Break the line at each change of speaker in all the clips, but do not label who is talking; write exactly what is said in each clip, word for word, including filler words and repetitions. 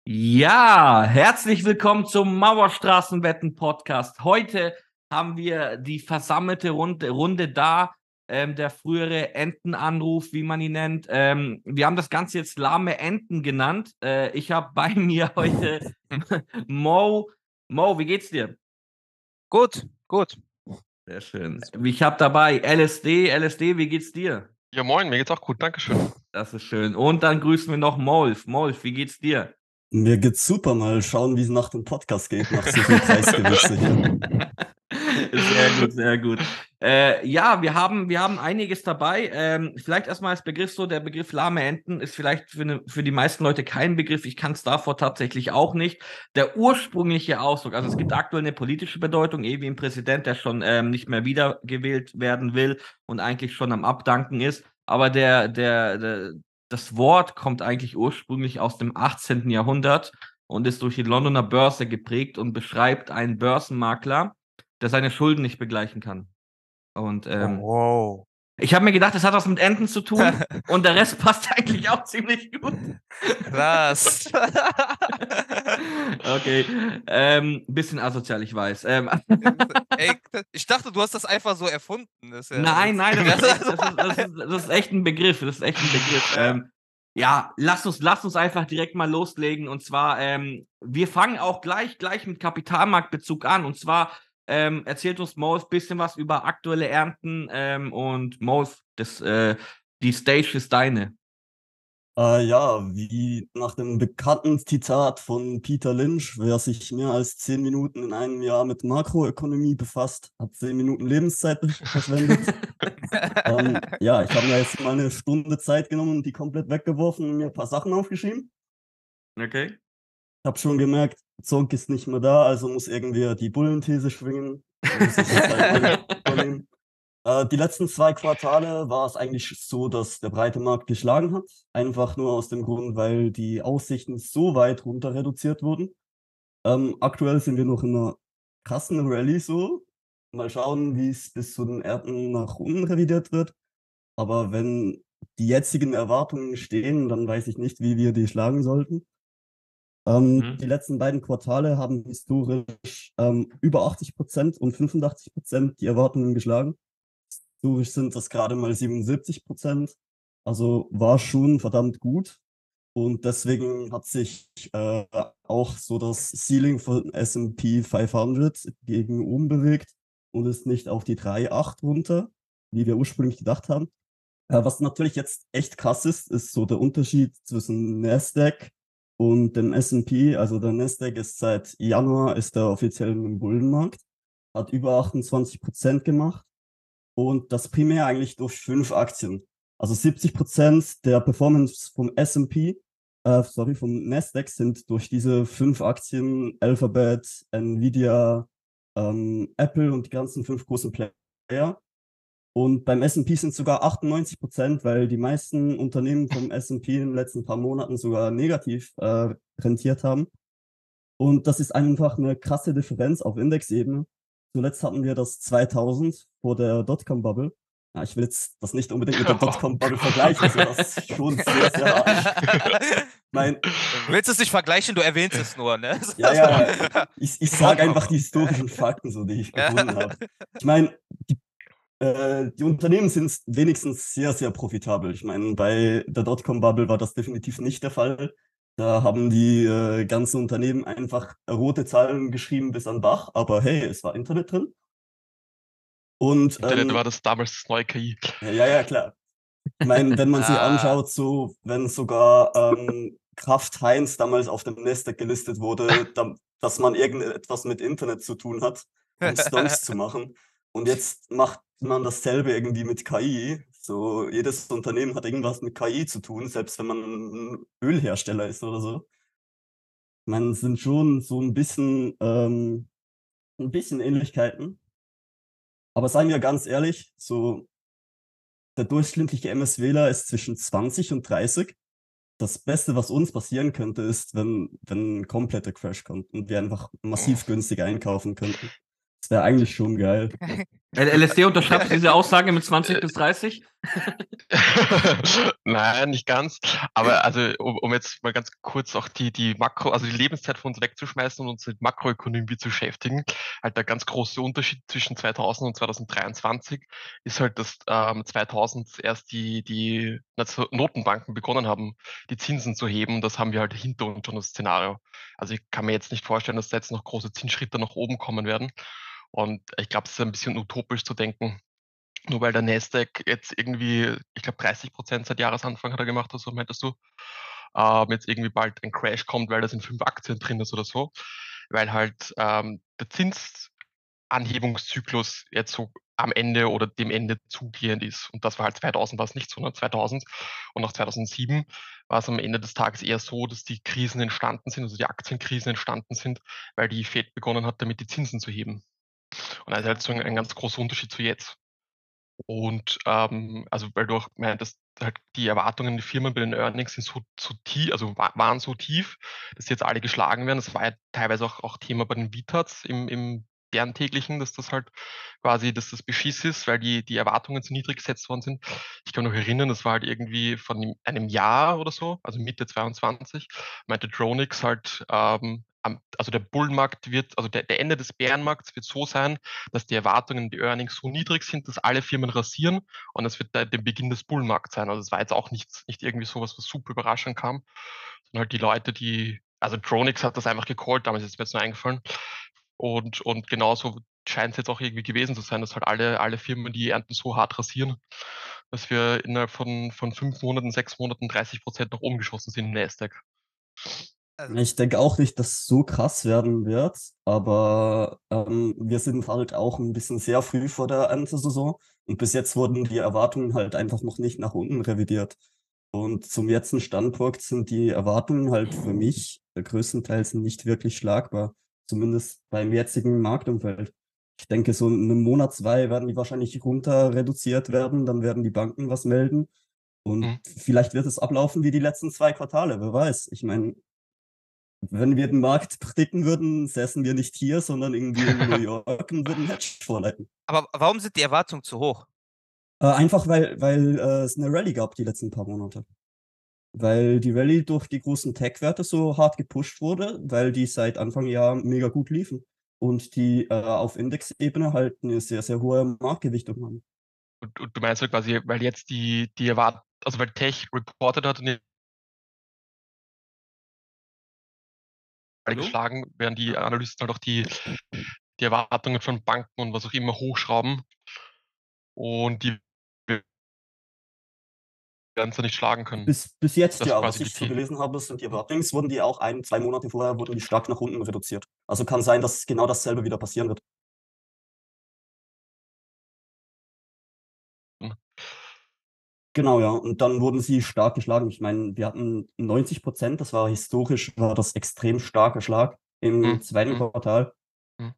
Ja, herzlich willkommen zum Mauerstraßenwetten-Podcast. Heute haben wir die versammelte Runde, Runde da, ähm, der frühere Entenanruf, wie man ihn nennt. Ähm, wir haben das Ganze jetzt lahme Enten genannt. Äh, ich habe bei mir heute Mo. Mo, wie geht's dir?
Gut, gut.
Sehr schön. Ich habe dabei L S D. L S D, wie geht's dir?
Ja, moin, mir geht's auch gut, dankeschön.
Das ist schön. Und dann grüßen wir noch Molf. Molf, wie geht's dir?
Mir geht's super, mal schauen, wie es nach dem Podcast geht, nach so viel Preisgewürze hier.
Sehr gut, sehr gut. Äh, ja, wir haben, wir haben einiges dabei. Ähm, vielleicht erstmal als Begriff so, der Begriff lahme Enten ist vielleicht für, ne, für die meisten Leute kein Begriff. Ich kann es davor tatsächlich auch nicht. Der ursprüngliche Ausdruck, also es gibt aktuell eine politische Bedeutung, eh wie ein Präsident, der schon ähm, nicht mehr wiedergewählt werden will und eigentlich schon am Abdanken ist. Aber der, der, der das Wort kommt eigentlich ursprünglich aus dem achtzehnten Jahrhundert und ist durch die Londoner Börse geprägt und beschreibt einen Börsenmakler, der seine Schulden nicht begleichen kann. Und ähm,
Wow.
ich habe mir gedacht, das hat was mit Enten zu tun und der Rest passt eigentlich auch ziemlich gut.
Krass.
Okay, ähm, bisschen asozial, ich weiß. Ähm,
Ey, ich dachte, du hast das einfach so erfunden. Das ist ja
nein, nein, das ist, echt, das, ist, das, ist, das ist echt ein Begriff. Das ist echt ein Begriff.
Ja.
Ähm, ja, lass uns, lass uns einfach direkt mal loslegen. Und zwar, ähm, wir fangen auch gleich, gleich mit Kapitalmarktbezug an. Und zwar ähm, erzählt uns Mo ein bisschen was über aktuelle Ernten. Ähm, und Mo, das, äh, die Stage ist deine.
Äh, ja, wie nach dem bekannten Zitat von Peter Lynch, wer sich mehr als zehn Minuten in einem Jahr mit Makroökonomie befasst, hat zehn Minuten Lebenszeit verschwendet. ähm, ja, ich habe mir jetzt mal eine Stunde Zeit genommen und die komplett weggeworfen und mir ein paar Sachen aufgeschrieben.
Okay.
Ich habe schon gemerkt, Zonk ist nicht mehr da, also muss irgendwer die Bullenthese schwingen. Muss ich jetzt halt übernehmen. Äh, die letzten zwei Quartale war es eigentlich so, dass der breite Markt geschlagen hat. Einfach nur aus dem Grund, weil die Aussichten so weit runter reduziert wurden. Ähm, aktuell sind wir noch in einer krassen Rallye so. Mal schauen, wie es bis zu den Ernten nach unten revidiert wird. Aber wenn die jetzigen Erwartungen stehen, dann weiß ich nicht, wie wir die schlagen sollten. Ähm,
Mhm.
Die letzten beiden Quartale haben historisch ähm, über achtzig Prozent und fünfundachtzig Prozent die Erwartungen geschlagen. Historisch sind das gerade mal siebenundsiebzig Prozent. Also war schon verdammt gut. Und deswegen hat sich äh, auch so das Ceiling von S and P fünfhundert gegen oben bewegt und ist nicht auf die drei Komma acht runter, wie wir ursprünglich gedacht haben. Äh, was natürlich jetzt echt krass ist, ist so der Unterschied zwischen Nasdaq und dem S and P. Also der Nasdaq ist seit Januar ist er offiziell im Bullenmarkt, hat über achtundzwanzig Prozent gemacht. Und das primär eigentlich durch fünf Aktien. Also siebzig Prozent der Performance vom S and P, äh, sorry, vom Nasdaq sind durch diese fünf Aktien, Alphabet, Nvidia, ähm, Apple und die ganzen fünf großen Player. Und beim S and P sind es sogar achtundneunzig Prozent, weil die meisten Unternehmen vom S and P in den letzten paar Monaten sogar negativ äh, rentiert haben. Und das ist einfach eine krasse Differenz auf Indexebene. Zuletzt hatten wir das zweitausend vor der Dotcom-Bubble. Ja, ich will jetzt das nicht unbedingt mit der
Oh
Dotcom-Bubble
Gott.
vergleichen, also das ist schon sehr, sehr hart. Mein,
Du willst es nicht vergleichen, du erwähnst es nur, ne?
ja, ja, ich, ich sage einfach die
Ja.
historischen Fakten, so die ich gefunden habe. Ich meine, die, äh, die Unternehmen sind wenigstens sehr, sehr profitabel. Ich meine, bei der Dotcom-Bubble war das definitiv nicht der Fall. Da haben die äh, ganzen Unternehmen einfach rote Zahlen geschrieben bis an Bach, aber hey, es war Internet drin. Und
Internet
ähm,
war das damals das neue K I.
ja, ja, klar. Ich meine, wenn man sich
Ah.
anschaut, so wenn sogar ähm, Kraft Heinz damals auf dem Nasdaq gelistet wurde, da, dass man irgendetwas mit Internet zu tun hat, um Stonks zu machen. Und jetzt macht man dasselbe irgendwie mit K I. So jedes Unternehmen hat irgendwas mit K I zu tun, selbst wenn man ein Ölhersteller ist oder so. Ich meine, es sind schon so ein bisschen, ähm, ein bisschen Ähnlichkeiten. Aber seien wir ganz ehrlich, so der durchschnittliche M S-Wähler ist zwischen zwanzig und dreißig. Das Beste, was uns passieren könnte, ist, wenn, wenn ein kompletter Crash kommt und wir einfach massiv günstig einkaufen könnten. Das wäre eigentlich schon geil.
L S D, unterschreibst du diese Aussage mit zwanzig bis dreißig?
Nein, nicht ganz. Aber also, um, um jetzt mal ganz kurz auch die, die Makro, also die Lebenszeit von uns wegzuschmeißen und uns mit Makroökonomie zu beschäftigen, halt der ganz große Unterschied zwischen zweitausend und zweitausenddreiundzwanzig ist halt, dass ähm, zweitausend erst die, die Notenbanken begonnen haben, die Zinsen zu heben. Das haben wir halt hinter uns schon das Szenario. Also ich kann mir jetzt nicht vorstellen, dass da jetzt noch große Zinsschritte nach oben kommen werden. Und ich glaube, es ist ein bisschen utopisch zu denken, nur weil der Nasdaq jetzt irgendwie, ich glaube, dreißig Prozent seit Jahresanfang hat er gemacht, also meintest du, ähm, jetzt irgendwie bald ein Crash kommt, weil da sind fünf Aktien drin ist oder so, weil halt ähm, der Zinsanhebungszyklus jetzt so am Ende oder dem Ende zugehend ist. Und das war halt zweitausend war es nicht so, ne? zweitausend und auch zweitausendsieben war es am Ende des Tages eher so, dass die Krisen entstanden sind, also die Aktienkrisen entstanden sind, weil die Fed begonnen hat, damit die Zinsen zu heben. Und das ist halt so ein, ein ganz großer Unterschied zu jetzt. Und ähm, also weil du auch meintest, halt die Erwartungen der Firmen bei den Earnings sind so, so tief, also wa- waren so tief, dass sie jetzt alle geschlagen werden. Das war ja teilweise auch, auch Thema bei den V TATs im, im deren täglichen, dass das halt quasi, dass das Beschiss ist, weil die, die Erwartungen zu niedrig gesetzt worden sind. Ich kann mich noch erinnern, das war halt irgendwie von einem Jahr oder so, also Mitte zweiundzwanzig, meinte Dronix halt, ähm, am, also der Bullenmarkt wird, also der, der Ende des Bärenmarkts wird so sein, dass die Erwartungen, die Earnings so niedrig sind, dass alle Firmen rasieren und es wird der, der Beginn des Bullenmarkts sein. Also es war jetzt auch nichts, nicht irgendwie sowas, was super überraschend kam, sondern halt die Leute, die, also Dronix hat das einfach gecallt, damals ist mir jetzt nur eingefallen. Und, und genauso scheint es jetzt auch irgendwie gewesen zu sein, dass halt alle, alle Firmen die Ernten so hart rasieren, dass wir innerhalb von, von fünf Monaten, sechs Monaten dreißig Prozent nach oben geschossen sind im Nasdaq.
Also,
Ich denke auch nicht, dass es so krass werden wird, aber ähm, wir sind halt auch ein bisschen sehr früh vor der Erntesaison und bis jetzt wurden die Erwartungen halt einfach noch nicht nach unten revidiert. Und zum jetzigen Standpunkt sind die Erwartungen halt für mich äh, größtenteils nicht wirklich schlagbar, zumindest beim jetzigen Marktumfeld. Ich denke, so in einem Monat, zwei werden die wahrscheinlich runter reduziert werden, dann werden die Banken was melden und
Mhm.
vielleicht wird es ablaufen wie die letzten zwei Quartale, wer weiß. Ich meine, wenn wir den Markt predicken würden, säßen wir nicht hier, sondern irgendwie in New York und würden Hedge vorleiten.
aber warum sind die Erwartungen zu hoch?
Äh, einfach weil, weil äh, es eine Rallye gab die letzten paar Monate. Weil die Rallye durch die großen Tech-Werte so hart gepusht wurde, weil die seit Anfang Jahr mega gut liefen. Und die äh, auf Indexebene halt eine sehr, sehr hohe Marktgewichtung haben.
Und, und du meinst halt quasi, weil jetzt die, die Erwartungen, also weil Tech reported hat und die alle
Hallo?
geschlagen, werden die Analysten halt auch die, die Erwartungen von Banken und was auch immer hochschrauben und die werden es ja nicht schlagen können.
Bis, bis jetzt
Das ist
ja, was
quasi die
ich so
These.
gelesen habe, sind die Erwartungen, wurden die auch ein, zwei Monate vorher, wurden die stark nach unten reduziert. Also kann sein, dass genau dasselbe wieder passieren wird. Genau, ja. Und dann wurden sie stark geschlagen. Ich meine, wir hatten neunzig Prozent, das war historisch, war das extrem starker Schlag im
Hm,
zweiten
hm,
Quartal.
hm,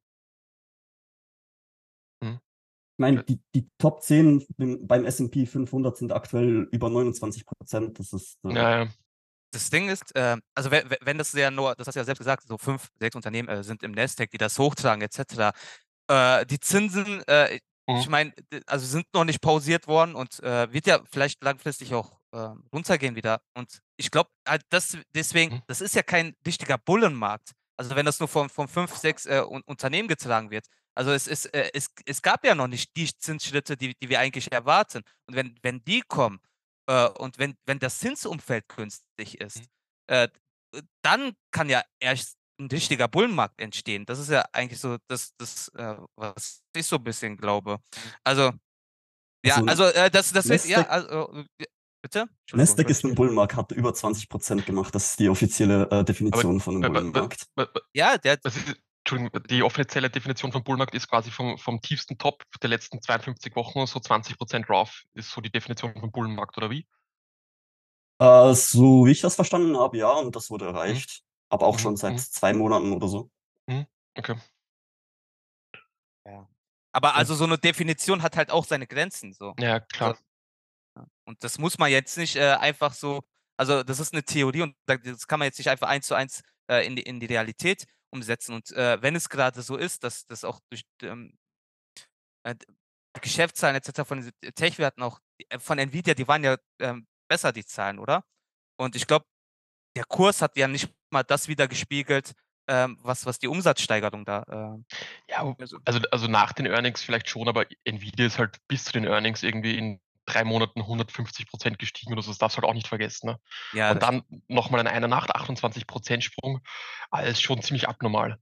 hm.
Ich meine, die, die Top zehn im- beim S und P fünfhundert sind aktuell über neunundzwanzig Prozent. Das ist, äh,
Ja, ja.
Das Ding ist, äh, also wenn, wenn das ja nur, das hast du ja selbst gesagt, so fünf, sechs Unternehmen äh, sind im Nasdaq, die das hochtragen, et cetera. Äh, die Zinsen, äh,
Hm,
ich meine, also sind noch nicht pausiert worden und äh, wird ja vielleicht langfristig auch äh, runtergehen wieder. Und ich glaube, halt das deswegen,
hm,
das ist ja kein richtiger Bullenmarkt. Also wenn das nur von, von fünf, sechs äh, Un- Unternehmen getragen wird. Also es ist, äh, es, es gab ja noch nicht die Zinsschritte, die, die wir eigentlich erwarten. Und wenn, wenn die kommen, äh, und wenn, wenn das Zinsumfeld günstig
hm.
ist, äh, dann kann ja erst ein richtiger Bullenmarkt entstehen. Das ist ja eigentlich so das, das äh, was ich so ein bisschen glaube. Also, ja,
also
also äh, das, das wird, ja,
Nasdaq,
also, äh, bitte? Entschuldigung, ich
Nasdaq
wollte
ist
dich
ein
nicht.
Bullenmarkt, hat über zwanzig Prozent gemacht. Das ist die offizielle äh,
Aber
Definition von einem
wa- wa- wa-
Bullenmarkt.
wa- wa-
Ja, der,
was ist, Entschuldigung, die offizielle Definition von Bullmarkt ist quasi vom, vom tiefsten Top der letzten zweiundfünfzig Wochen so zwanzig Prozent rauf, ist so die Definition von Bullenmarkt, oder wie?
Äh, so wie ich das verstanden habe, ja, und das wurde
Hm,
erreicht. Aber auch
mhm,
schon seit
mhm,
zwei Monaten oder so.
mhm. Okay.
ja. Aber
Ja,
also so eine Definition hat halt auch seine Grenzen, so.
ja,
Also,
klar.
ja. Und das muss man jetzt nicht äh, einfach so, also das ist eine Theorie und da- das kann man jetzt nicht einfach eins zu eins äh, in die, in die Realität umsetzen. Und äh, wenn es gerade so ist, dass das auch durch ähm, äh, die Geschäftszahlen et cetera von diesen Tech-Werten auch, äh, von Nvidia, die waren ja ähm, besser, die Zahlen, oder? Und ich glaube, der Kurs hat ja nicht mal das wieder gespiegelt, ähm, was, was die Umsatzsteigerung da. Äh,
Ja,
also,
also, also nach den Earnings vielleicht schon, aber Nvidia ist halt bis zu den Earnings irgendwie in drei Monaten hundertfünfzig Prozent gestiegen oder so, das darfst du halt auch nicht vergessen. Ne?
ja,
Und
das
dann nochmal in einer Nacht achtundzwanzig Prozent Sprung, alles schon ziemlich abnormal.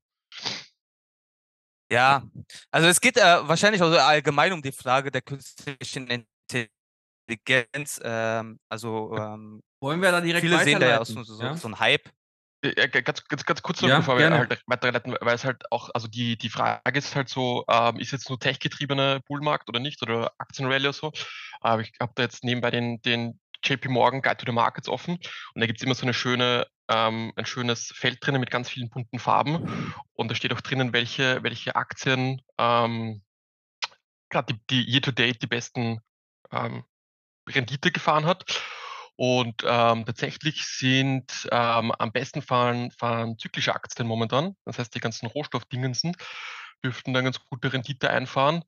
Ja, also es geht äh, wahrscheinlich auch so allgemein um die Frage der künstlichen Intelligenz. Ähm, also ähm,
Wollen wir da direkt
viele sehen da ja auch so,
weiterleiten?
so,
Ja,
so einen Hype.
Ja, ganz, ganz, ganz kurz noch,
ja
bevor wir
gerne.
halt weiterleiten, weil es halt auch, also die, die Frage ist halt so, ähm, ist jetzt nur tech-getriebene Bullmarkt oder nicht oder Aktienrally oder so. Aber ich habe da jetzt nebenbei den, den J P Morgan Guide to the Markets offen und da gibt es immer so eine schöne, ähm, ein schönes Feld drinnen mit ganz vielen bunten Farben und da steht auch drinnen, welche, welche Aktien ähm, gerade die, die year-to-date die besten ähm, Rendite gefahren hat. Und ähm, tatsächlich sind ähm, am besten fahren, fahren zyklische Aktien momentan. Das heißt, die ganzen Rohstoffdingensen dürften dann ganz gute Rendite einfahren.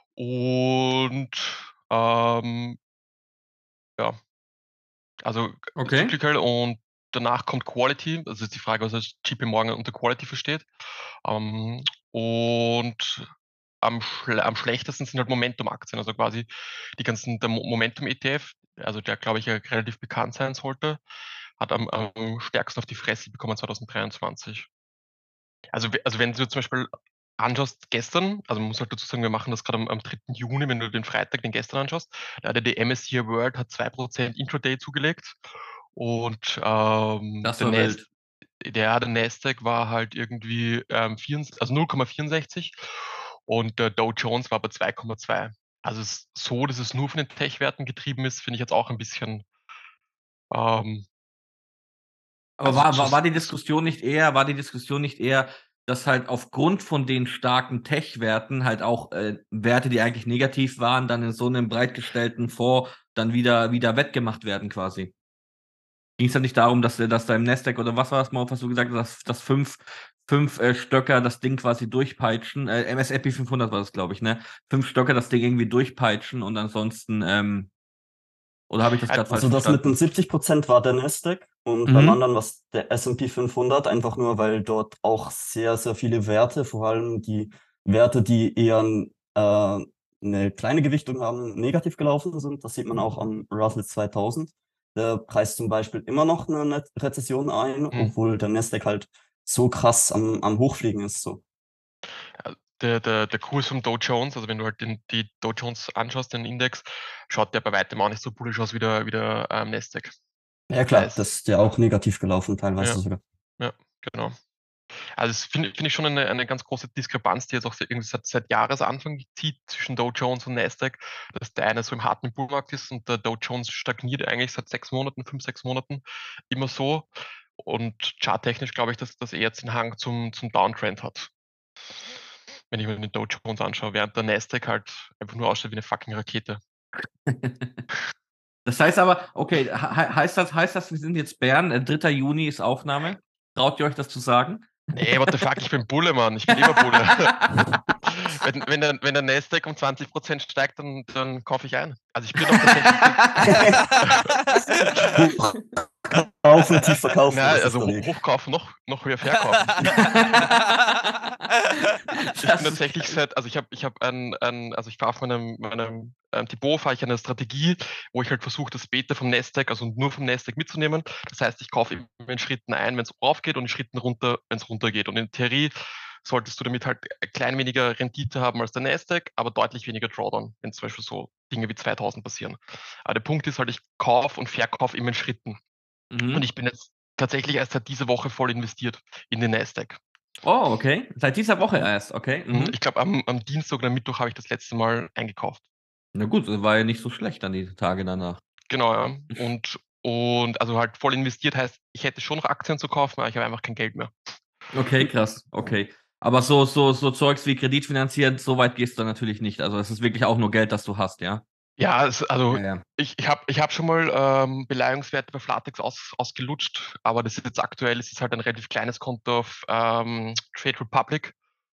Und ähm, ja, also
Okay.
Cyclical und danach kommt Quality. Also ist die Frage, was das J P Morgan unter Quality versteht. Ähm, und am, schle am schlechtesten sind halt Momentum-Aktien, also quasi die ganzen, der Momentum-E T F, also der, glaube ich, ja relativ bekannt sein sollte, hat am, am stärksten auf die Fresse bekommen zwanzig dreiundzwanzig. Also, we- also wenn du zum Beispiel anschaust, gestern, also man muss halt dazu sagen, wir machen das gerade am, am dritten Juni, wenn du den Freitag, den gestern anschaust, da hat die M S C I World hat zwei Prozent Intraday zugelegt und ähm,
Das
der,
war
Nas
wild.
der, der Nasdaq war halt irgendwie ähm, vierundsechzig, also null Komma vierundsechzig und der Dow Jones war bei zwei Komma zwei. Also es ist so, dass es nur von den Tech-Werten getrieben ist, finde ich jetzt auch ein bisschen, ähm,
Aber
also
war,
so,
war, war die
so,
Diskussion nicht eher, war die Diskussion nicht eher, dass halt aufgrund von den starken Tech-Werten halt auch äh, Werte, die eigentlich negativ waren, dann in so einem breit gestellten Fonds dann wieder, wieder wettgemacht werden quasi? Ging es dann nicht darum, dass, äh, dass da im Nasdaq oder was war das mal, was du gesagt hast, dass, dass fünf, fünf äh, Stöcker das Ding quasi durchpeitschen? Äh, M S C I fünfhundert war das, glaube ich, ne? Fünf Stöcker das Ding irgendwie durchpeitschen und ansonsten, ähm, oder habe ich das
äh,
gerade falsch
Also das mit den
verstanden?
siebzig Prozent war der Nasdaq und beim
Mhm.
anderen war es der S und P fünfhundert, einfach nur, weil dort auch sehr, sehr viele Werte, vor allem die Werte, die eher äh, eine kleine Gewichtung haben, negativ gelaufen sind. Das sieht man auch am Russell zweitausend. Der preist zum Beispiel immer noch eine Net- Rezession ein,
hm.
obwohl der Nasdaq halt so krass am, am Hochfliegen ist. So.
Der, der, der Kurs vom Dow Jones, also wenn du halt den, die Dow Jones anschaust, den Index, schaut der bei weitem auch nicht so bullisch aus wie der, wie der ähm, Nasdaq.
Ja
Da
klar, das
ist,
ist ja auch negativ gelaufen, teilweise
ja,
sogar.
ja, genau. Also das finde find ich schon eine, eine ganz große Diskrepanz, die jetzt auch se- irgendwie seit, seit Jahresanfang zieht zwischen Dow Jones und Nasdaq, dass der eine so im harten Bullmarkt ist und der Dow Jones stagniert eigentlich seit sechs Monaten, fünf, sechs Monaten immer so. Und charttechnisch glaube ich, dass das eher jetzt den Hang zum, zum Downtrend hat, wenn ich mir den Dow Jones anschaue, während der Nasdaq halt einfach nur ausschaut wie eine fucking Rakete.
Das heißt aber, okay, he heißt das, heißt das, wir sind jetzt Bern, äh, dritter Juni ist Aufnahme. Traut ihr euch das zu sagen?
Nee, what the fuck, ich bin Bulle, Mann. Ich bin immer Bulle. wenn, wenn, der, wenn der Nasdaq um zwanzig Prozent steigt, dann, dann kaufe ich ein. Also ich bin auch tatsächlich.
Kaufen, tief verkaufen,
Na,
das ist
also
der
ho-
Weg.
hochkaufen, noch, noch höher verkaufen. Ich bin
Das ist
tatsächlich
geil.
seit, also ich habe ich hab ein, ein, also ich fahre auf meinem, meinem ähm, Depot, fahre ich eine Strategie, wo ich halt versuche, das Beta vom Nasdaq, also nur vom Nasdaq mitzunehmen. Das heißt, ich kaufe immer in Schritten ein, wenn es raufgeht und in Schritten runter, wenn es runtergeht. Und in Theorie solltest du damit halt ein klein weniger Rendite haben als der Nasdaq, aber deutlich weniger Drawdown, wenn zum Beispiel so Dinge wie zweitausend passieren. Aber der Punkt ist halt, ich kaufe und verkaufe immer in Schritten. Und
Mhm.
ich bin jetzt tatsächlich erst seit dieser Woche voll investiert in den Nasdaq.
Oh, okay. Seit dieser Woche erst, okay.
Hm,
Mhm.
Ich glaube, am, am Dienstag oder Mittwoch habe ich das letzte Mal eingekauft.
Na gut, das war ja nicht so schlecht dann die Tage danach.
Genau, ja. Und, und also halt voll investiert heißt, ich hätte schon noch Aktien zu kaufen, aber ich habe einfach kein Geld mehr.
Okay, krass, okay. Aber so, so, so Zeugs wie kreditfinanziert, so weit gehst du natürlich nicht. Also es ist wirklich auch nur Geld, das du hast, ja?
Ja, es, also
Ja, ja.
ich, ich habe ich hab schon mal ähm, Beleihungswerte bei Flatex aus, ausgelutscht, aber das ist jetzt aktuell, es ist halt ein relativ kleines Konto auf ähm, Trade Republic.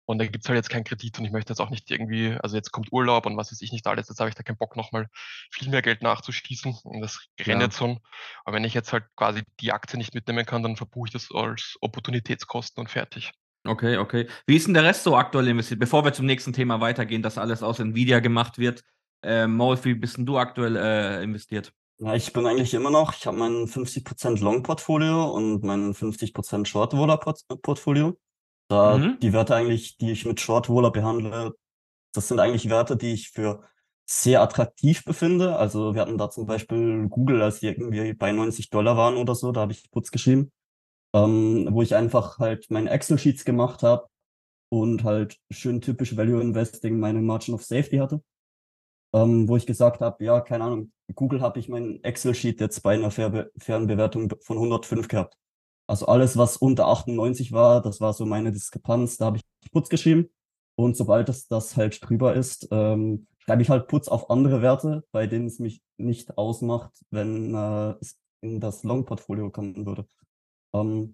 Und da gibt es halt jetzt keinen Kredit und ich möchte jetzt auch nicht irgendwie, also jetzt kommt Urlaub und was weiß ich nicht alles, jetzt habe ich da keinen Bock nochmal viel mehr Geld nachzuschießen und das rennt
Ja.
jetzt schon. Aber wenn ich jetzt halt quasi die Aktie nicht mitnehmen kann, dann verbuche ich das als Opportunitätskosten und fertig.
Okay, okay. Wie ist denn der Rest so aktuell investiert? Bevor wir zum nächsten Thema weitergehen, dass alles aus Nvidia gemacht wird. Äh, Maul, wie bist denn du aktuell äh, investiert?
Ja, ich bin eigentlich immer noch, ich habe mein fünfzig Prozent Long-Portfolio und mein fünfzig Prozent Short-Roller-Portfolio. Da
Mhm.
die Werte eigentlich, die ich mit Short-Roller behandle, das sind eigentlich Werte, die ich für sehr attraktiv befinde. Also wir hatten da zum Beispiel Google, als die irgendwie bei neunzig Dollar waren oder so, da habe ich Putz geschrieben, ähm, wo ich einfach halt meine Excel-Sheets gemacht habe und halt schön typisch Value Investing meine Margin of Safety hatte. Ähm, wo ich gesagt habe, ja, keine Ahnung, Google habe ich mein Excel-Sheet jetzt bei einer Fair fairen Bewertung von hundertfünf gehabt. Also alles, was unter achtundneunzig war, das war so meine Diskrepanz, da habe ich Putz geschrieben. Und sobald das, das halt drüber ist, ähm, schreibe ich halt Putz auf andere Werte, bei denen es mich nicht ausmacht, wenn äh, es in das Long-Portfolio kommen würde. Ähm,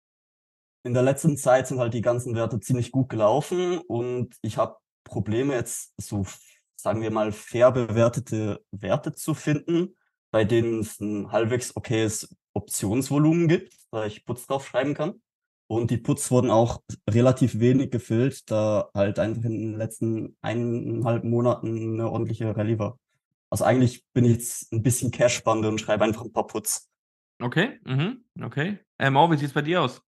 in der letzten Zeit sind halt die ganzen Werte ziemlich gut gelaufen und ich habe Probleme jetzt so, sagen wir mal, fair bewertete Werte zu finden, bei denen es ein halbwegs okayes Optionsvolumen gibt, da ich Putz drauf schreiben kann. Und die Puts wurden auch relativ wenig gefüllt, da halt einfach in den letzten eineinhalb Monaten eine ordentliche Rallye war. Also eigentlich bin ich jetzt ein bisschen Cash-Bande und schreibe einfach ein paar Puts.
Okay, mhm, okay. Äh, Maul, wie sieht's bei dir aus?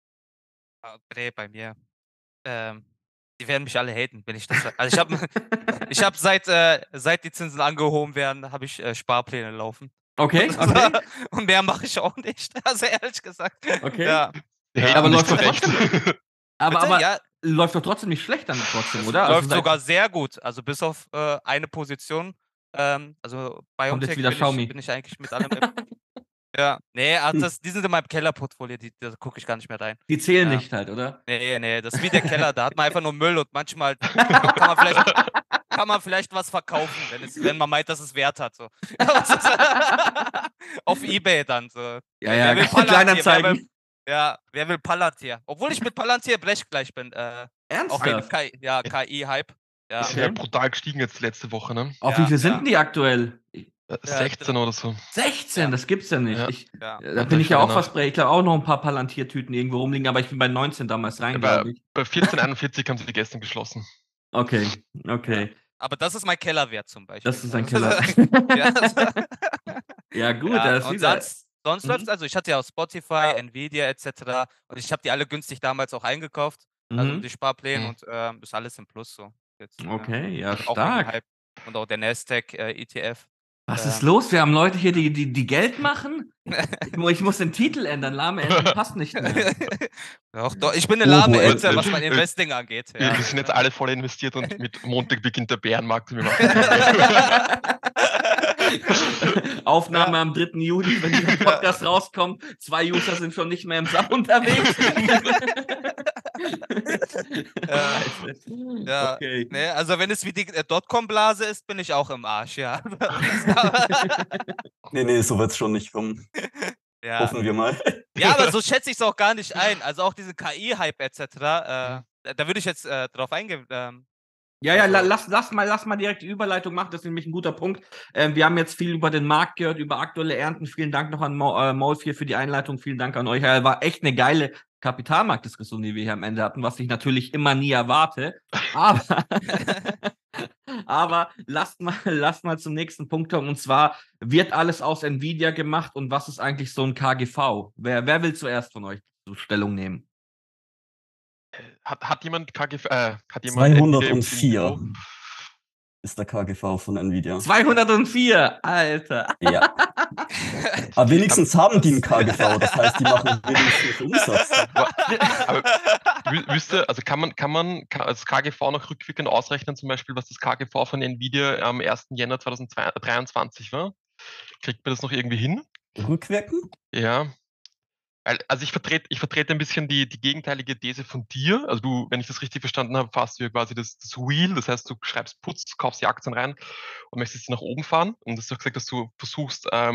Ah, nee, bei mir. Ähm, die werden mich alle haten, wenn ich das sage. Also ich habe ich hab seit, äh, seit die Zinsen angehoben werden, habe ich äh, Sparpläne laufen.
Okay,
Und,
okay,
und mehr mache ich auch nicht. Also ehrlich gesagt.
okay.
Ja.
Die
Ja,
haten
aber
dich
läuft doch
zurecht.
trotzdem. Aber,
Bitte?
aber
Ja,
läuft doch trotzdem nicht schlecht dann trotzdem,
es
oder? Also
läuft
seit-
sogar sehr gut. Also bis auf äh, eine Position. Ähm, also
Kommt jetzt
BioNTech
wieder
bin ich,
Xiaomi.
bin ich eigentlich mit allem. im- Ja, nee, ah, das, die sind in meinem Kellerportfolio, die, da gucke ich gar nicht mehr rein.
Die zählen
Ja.
nicht halt, oder?
Nee, nee, das ist wie der Keller, da hat man einfach nur Müll und manchmal kann, kann man vielleicht kann man vielleicht was verkaufen, wenn es, wenn man meint, dass es Wert hat. So. Auf eBay dann so.
Ja,
Wer
ja,
will Palantir? Wer will,
Kleinanzeigen.
ja, wer will Palantir? Obwohl ich mit Palantir Blech gleich bin. Äh, auch wegen
Ernsthaft?
K I, ja, K I-Hype. Ja,
Ist ja
Okay.
brutal gestiegen jetzt letzte Woche, ne?
Auf
Ja,
wie viel sind
ja.
denn die aktuell?
Äh,
Ja,
sechzehn oder so.
sechzehn,
Ja.
das gibt's ja nicht.
Ja.
Ich,
ja.
da
Warte,
bin
ich
ich ja
schau
auch
dir
fast bei. Ich glaube auch noch ein paar Palantiertüten irgendwo rumliegen, aber ich bin bei neunzehn damals rein,
Bei,
glaube ich.
bei vierzehn einundvierzig haben sie gestern geschlossen.
Okay, okay.
Aber das ist mein Kellerwert zum Beispiel.
Das ist ein
Also,
Keller.
ja, also,
Ja, gut,
ja,
das ist
und
wieder.
sonst, sonst
Mhm.
läuft's, also ich hatte ja auch Spotify, Nvidia et cetera. Und ich habe die alle günstig damals auch eingekauft, also
Mhm.
die Sparpläne
Mhm.
und ähm, ist alles im Plus so. Jetzt, ja.
Okay, ja,
Auch wegen
stark.
Hype. Und auch der Nasdaq äh, E T F.
Was ist
Ähm.
los? Wir haben Leute hier, die, die, die Geld machen. Ich, mu- ich muss den Titel ändern. Lahme Enten passt nicht mehr.
Doch, doch, ich bin eine
Turbo
lahme Ente,
Enten.
was mein Investing angeht.
Wir,
Ja.
wir sind jetzt alle voll investiert und mit Montag beginnt der Bärenmarkt und wir machen keine.
Aufnahme
Ja.
am dritten Juli, wenn dieser Podcast rauskommt. Zwei User sind schon nicht mehr im Sub unterwegs.
Ja.
Scheiße.
Ja,
Okay.
ne, also wenn es wie die äh, Dotcom-Blase ist, bin ich auch im Arsch, ja.
Nee, nee, so wird's schon nicht kommen.
Ja.
Hoffen wir mal.
Ja, aber so schätze ich es auch gar nicht ein. Also auch diese K I-Hype et cetera. Äh, da- da würde ich jetzt äh, drauf eingehen. Ähm,
Ja, ja, la-
Also-
lass, lass, mal, lass mal direkt die Überleitung machen, das ist nämlich ein guter Punkt. Ähm, wir haben jetzt viel über den Markt gehört, über aktuelle Ernten. Vielen Dank noch an Mo, äh, Maul vier für die Einleitung. Vielen Dank an euch. Ja, war echt eine geile Kapitalmarktdiskussion, die wir hier am Ende hatten, was ich natürlich immer nie erwarte. Aber, aber lasst mal, lasst mal zum nächsten Punkt kommen. Und zwar, wird alles aus Nvidia gemacht und was ist eigentlich so ein K G V? Wer, wer will zuerst von euch so Stellung nehmen?
Hat, hat jemand K G V, äh, hat jemand
zweihundertvier ist der K G V von Nvidia.
zweihundertvier, Alter.
Ja. Aber wenigstens haben die einen K G V, das heißt, die machen wenigstens Umsatz.
Aber wü- wisst ihr, also kann man, kann man kann das K G V noch rückwirkend ausrechnen, zum Beispiel, was das K G V von Nvidia am ersten Jänner zweitausenddreiundzwanzig war? Kriegt man das noch irgendwie hin?
Rückwirken?
Ja. Weil- Also ich vertrete ich vertrete ein bisschen die, die gegenteilige These von dir. Also du, wenn ich das richtig verstanden habe, fährst du ja quasi das, das Wheel, das heißt, du schreibst Putz, kaufst die Aktien rein und möchtest sie nach oben fahren. Und du hast doch gesagt, dass du versuchst, ähm,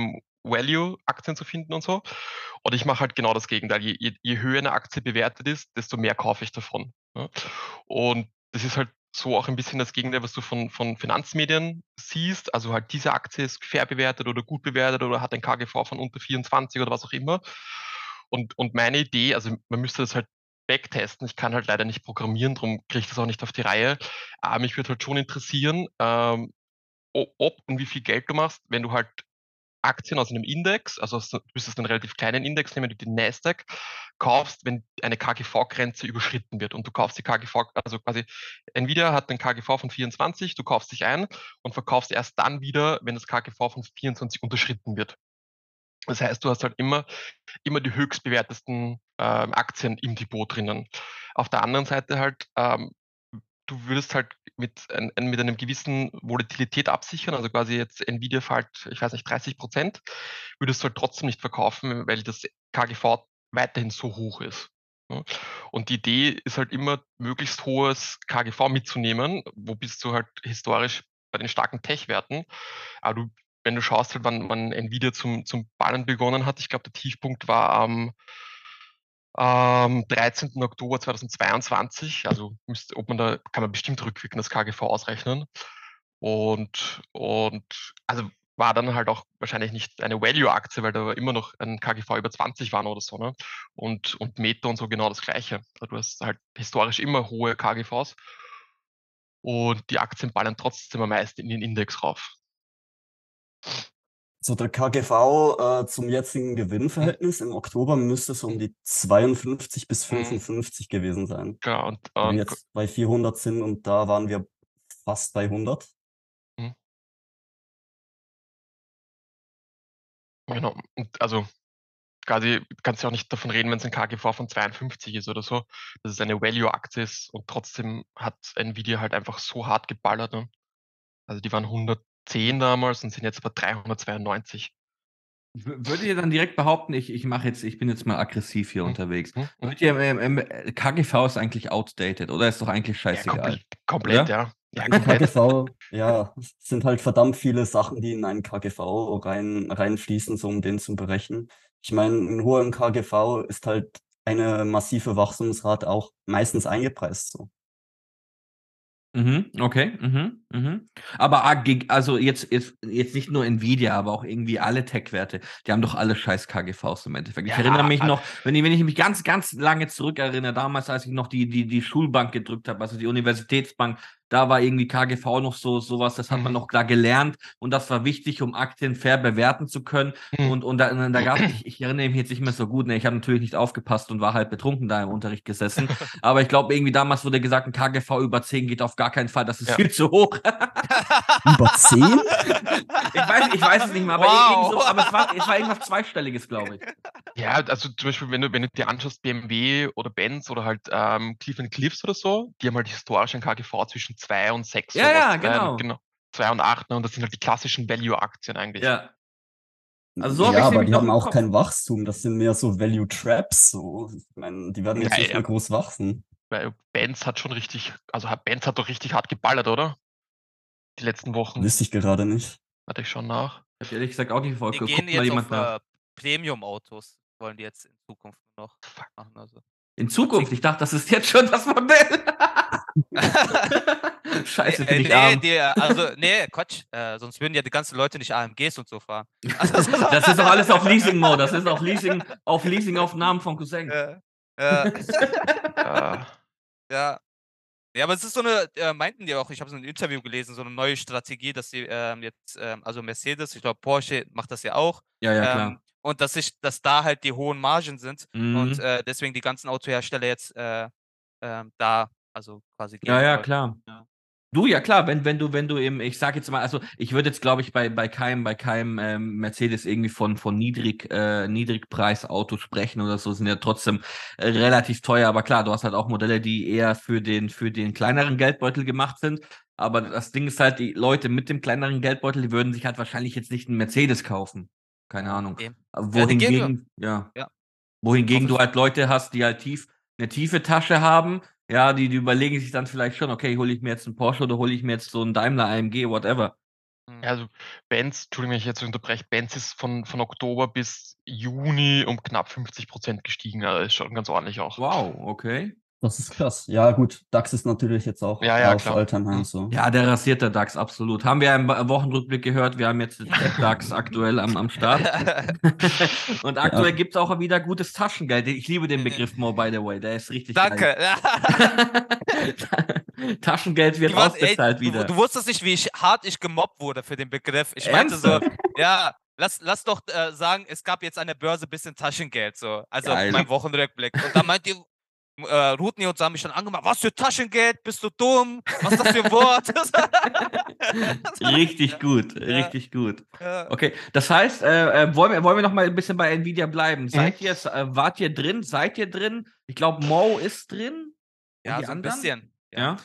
Value-Aktien zu finden und so. Und ich mache halt genau das Gegenteil. Je, je, je höher eine Aktie bewertet ist, desto mehr kaufe ich davon. Ja. Und das ist halt so auch ein bisschen das Gegenteil, was du von, von Finanzmedien siehst. Also halt diese Aktie ist fair bewertet oder gut bewertet oder hat ein K G V von unter vierundzwanzig oder was auch immer. Und, und meine Idee, also man müsste das halt backtesten. Ich kann halt leider nicht programmieren, darum kriege ich das auch nicht auf die Reihe. Aber mich würde halt schon interessieren, ähm, ob und wie viel Geld du machst, wenn du halt Aktien aus einem Index, also du müsstest einen relativ kleinen Index nehmen, den Nasdaq, kaufst, wenn eine K G V-Grenze überschritten wird. Und du kaufst die K G V, also quasi Nvidia hat einen K G V von vierundzwanzig, du kaufst dich ein und verkaufst erst dann wieder, wenn das K G V von vierundzwanzig unterschritten wird. Das heißt, du hast halt immer, immer die höchstbewertesten ähm, Aktien im Depot drinnen. Auf der anderen Seite halt, ähm, du würdest halt mit, ein, mit einem gewissen Volatilität absichern, also quasi jetzt Nvidia fällt, ich weiß nicht, dreißig Prozent, würdest du halt trotzdem nicht verkaufen, weil das K G V weiterhin so hoch ist. Und die Idee ist halt immer, möglichst hohes K G V mitzunehmen, wo bist du halt historisch bei den starken Tech-Werten, aber du, wenn du schaust, halt, wann, wann Nvidia zum, zum Ballen begonnen hat, ich glaube, der Tiefpunkt war am am dreizehnten Oktober zweitausendzweiundzwanzig, also müsste, ob man da, kann man bestimmt rückwirkend das K G V ausrechnen. Und, und also war dann halt auch wahrscheinlich nicht eine Value-Aktie, weil da immer noch ein K G V über zwanzig waren oder so. Ne? Und, und Meta und so genau das Gleiche. Also du hast halt historisch immer hohe K G Vs und die Aktien ballen trotzdem am meisten in den Index rauf.
So der K G V äh, zum jetzigen Gewinnverhältnis im Oktober müsste so um die zweiundfünfzig bis fünfundfünfzig gewesen sein.
Genau, und,
Wenn wir
und
jetzt bei vierhundert sind und da waren wir fast bei hundert.
genau, und also quasi kannst du auch nicht davon reden, wenn es ein K G V von zweiundfünfzig ist oder so, dass es eine Value-Aktie ist und trotzdem hat Nvidia halt einfach so hart geballert. Ne? Also die waren hundertzehn damals und sind jetzt bei dreihundertzweiundneunzig.
W- Würdet ihr dann direkt behaupten, ich, ich mache jetzt, ich bin jetzt mal aggressiv hier
Hm,
unterwegs.
hm, hm.
Würdet ihr, ähm, ähm, K G V ist eigentlich outdated oder ist doch eigentlich
Ja,
scheißegal?
komplett, komplett
Oder?
ja. Ja,
K G
komplett.
V, ja, es sind halt verdammt viele Sachen, die in einen K G V rein, reinfließen, so um den zu berechnen. Ich meine, ein hoher K G V ist halt eine massive Wachstumsrate auch meistens eingepreist. So.
Mhm, okay, mhm, mhm. Aber ah, geg- also jetzt, jetzt, jetzt nicht nur Nvidia, aber auch irgendwie alle Tech-Werte, die haben doch alle scheiß K G Vs im Endeffekt. Ich
Ja,
erinnere mich
äh,
noch, wenn ich, wenn ich mich ganz, ganz lange zurückerinnere, damals, als ich noch die, die, die Schulbank gedrückt habe, also die Universitätsbank, da war irgendwie K G V noch so sowas, das hat man
Mhm.
noch da gelernt und das war wichtig, um Aktien fair bewerten zu können.
Mhm.
Und, und da, da gab es, ich, ich erinnere mich jetzt nicht mehr so gut, ne, ich habe natürlich nicht aufgepasst und war halt betrunken da im Unterricht gesessen. Aber ich glaube, irgendwie damals wurde gesagt, ein K G V über zehn geht auf gar keinen Fall, das ist
Ja.
viel zu hoch.
Über zehn?
Ich weiß, ich weiß es nicht mehr, aber,
Wow.
irgend so, aber es, war, es war irgendwas Zweistelliges, glaube ich.
Ja, also zum Beispiel, wenn du, wenn du dir anschaust, B M W oder Benz oder halt ähm, Cleveland Cliffs oder so, die haben halt historisch ein K G V zwischen zwei und sechs.
Ja,
sowas.
ja,
Ähm,
genau.
genau. zwei und acht, ne? Und das sind halt die klassischen Value-Aktien eigentlich.
Ja. Also so habe
Ja,
ich
aber
nämlich
die
noch
haben
im
auch
Kopf.
kein Wachstum, das sind mehr so Value Traps. So. Ich meine, die werden jetzt
Ja,
nicht
ja.
mehr groß wachsen.
Weil Benz hat schon richtig, also hat- Benz hat doch richtig hart geballert, oder? Die letzten Wochen.
Wüsste ich gerade nicht.
Warte ich schon nach.
Ich habe ehrlich gesagt auch nicht
Die
verfolgt.
gehen
Guckt mal
jetzt
jemand
auf
nach.
äh, Premium-Autos, wollen die jetzt in Zukunft noch machen. Also.
In Zukunft, ich dachte, das ist jetzt schon das Modell. Scheiße,
Nee,
bin
äh,
ich
nee,
arm.
die, also, nee, Quatsch. Äh, sonst würden ja die ganzen Leute nicht A M Gs und so fahren. Also,
Das ist doch alles auf Leasing-Mode. Das ist auf Leasing, auf Leasing-Aufnahmen von Cousin.
äh, äh,
Äh,
ja. Ja, aber es ist so eine, äh, meinten die auch, ich habe so ein Interview gelesen, so eine neue Strategie, dass sie ähm, jetzt, ähm, also Mercedes, ich glaube Porsche macht das ja auch.
Ja, ja,
Ähm,
klar.
und dass sich, dass da halt die hohen Margen sind und
Mhm.
äh, deswegen die ganzen Autohersteller jetzt äh, ähm, da, also quasi
Ja,
gehen
ja,
wollen.
klar.
Ja.
Du, ja klar, wenn, wenn du, wenn du im, ich sag jetzt mal, also ich würde jetzt, glaube ich, bei, bei keinem, bei keinem ähm, Mercedes irgendwie von, von Niedrig, äh, Niedrigpreisauto sprechen oder so, sind ja trotzdem äh, relativ teuer, aber klar, du hast halt auch Modelle, die eher für den, für den kleineren Geldbeutel gemacht sind. Aber das Ding ist halt, die Leute mit dem kleineren Geldbeutel, die würden sich halt wahrscheinlich jetzt nicht einen Mercedes kaufen. Keine Ahnung.
Eben. Ja, die gehen
Wohingegen, ja.
Ja.
Wohingegen
Kaufen
du halt Leute hast, die halt tief, eine tiefe Tasche haben, ja, die, die überlegen sich dann vielleicht schon, okay, hole ich mir jetzt einen Porsche oder hole ich mir jetzt so einen Daimler A M G, whatever.
Hm.
Also Benz, Entschuldigung, wenn ich jetzt unterbreche, Benz ist von, von Oktober bis Juni um knapp fünfzig Prozent gestiegen. Also ist schon ganz ordentlich auch.
Wow, okay.
Das ist krass. Ja, gut, DAX ist natürlich jetzt auch
Ja, ja,
auf
klar.
Alltime High
Mhm.
so.
Ja, der rasiert der DAX, absolut. Haben wir ja im Ba- Wochenrückblick gehört, wir haben jetzt den DAX aktuell am, am Start. Und aktuell
Ja.
gibt es auch wieder gutes Taschengeld. Ich liebe den Begriff Mo, by the way, der ist richtig
Danke.
geil. Taschengeld wird
Die waren, ey,
ausbezahlt
du,
wieder.
du wusstest nicht, wie ich, hart ich gemobbt wurde für den Begriff. Ich meinte so,
Ernsthaft?
ja, lass, lass doch äh, sagen, es gab jetzt an der Börse ein bisschen Taschengeld, so. Also
Geil.
mein Wochenrückblick. Und dann meint ihr, äh, Rudni und so haben mich schon angemacht, was für Taschengeld, bist du dumm? Was ist das für ein Wort?
Richtig gut,
Ja.
richtig gut.
Ja.
Okay, das heißt, äh, äh, wollen wir, wollen wir noch mal ein bisschen bei Nvidia bleiben? Seid ihr, äh, wart ihr drin? Seid ihr drin? Ich glaube, Mo ist drin. Und
Ja,
die
so ein
anderen?
bisschen.
Ja.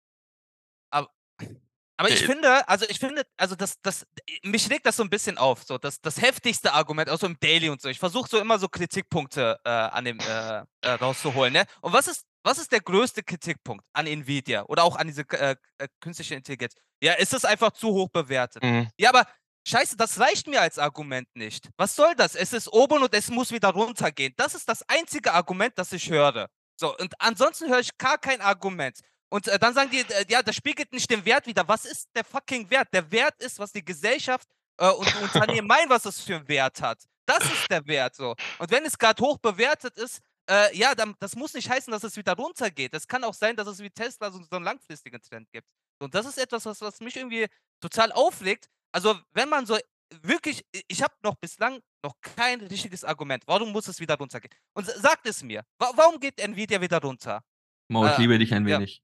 Aber ich
Äh,
finde, also ich finde, also das, das, mich regt das so ein bisschen auf, so das, das heftigste Argument, auch so im Daily und so. Ich versuche so immer so Kritikpunkte äh, an dem äh, äh, rauszuholen, ne? Und was ist, was ist der größte Kritikpunkt an Nvidia oder auch an diese äh, äh, künstliche Intelligenz? Ja, ist es einfach zu hoch bewertet?
Mhm.
Ja, aber Scheiße, das reicht mir als Argument nicht. Was soll das? Es ist oben und es muss wieder runtergehen. Das ist das einzige Argument, das ich höre. So, und ansonsten höre ich gar kein Argument. Und äh, dann sagen die, äh, ja, das spiegelt nicht den Wert wider. Was ist der fucking Wert? Der Wert ist, was die Gesellschaft äh, und die Unternehmen meinen, was es für einen Wert hat. Das ist der Wert so. Und wenn es gerade hoch bewertet ist, äh, ja, dann, das muss nicht heißen, dass es wieder runtergeht. Es kann auch sein, dass es wie Tesla so, so einen langfristigen Trend gibt. Und das ist etwas, was, was mich irgendwie total aufregt. Also, wenn man so wirklich, ich habe noch bislang noch kein richtiges Argument. Warum muss es wieder runtergehen? Und s- sagt es mir, wa warum geht Nvidia wieder runter?
Mo, ich
Äh,
liebe dich ein
ja.
wenig.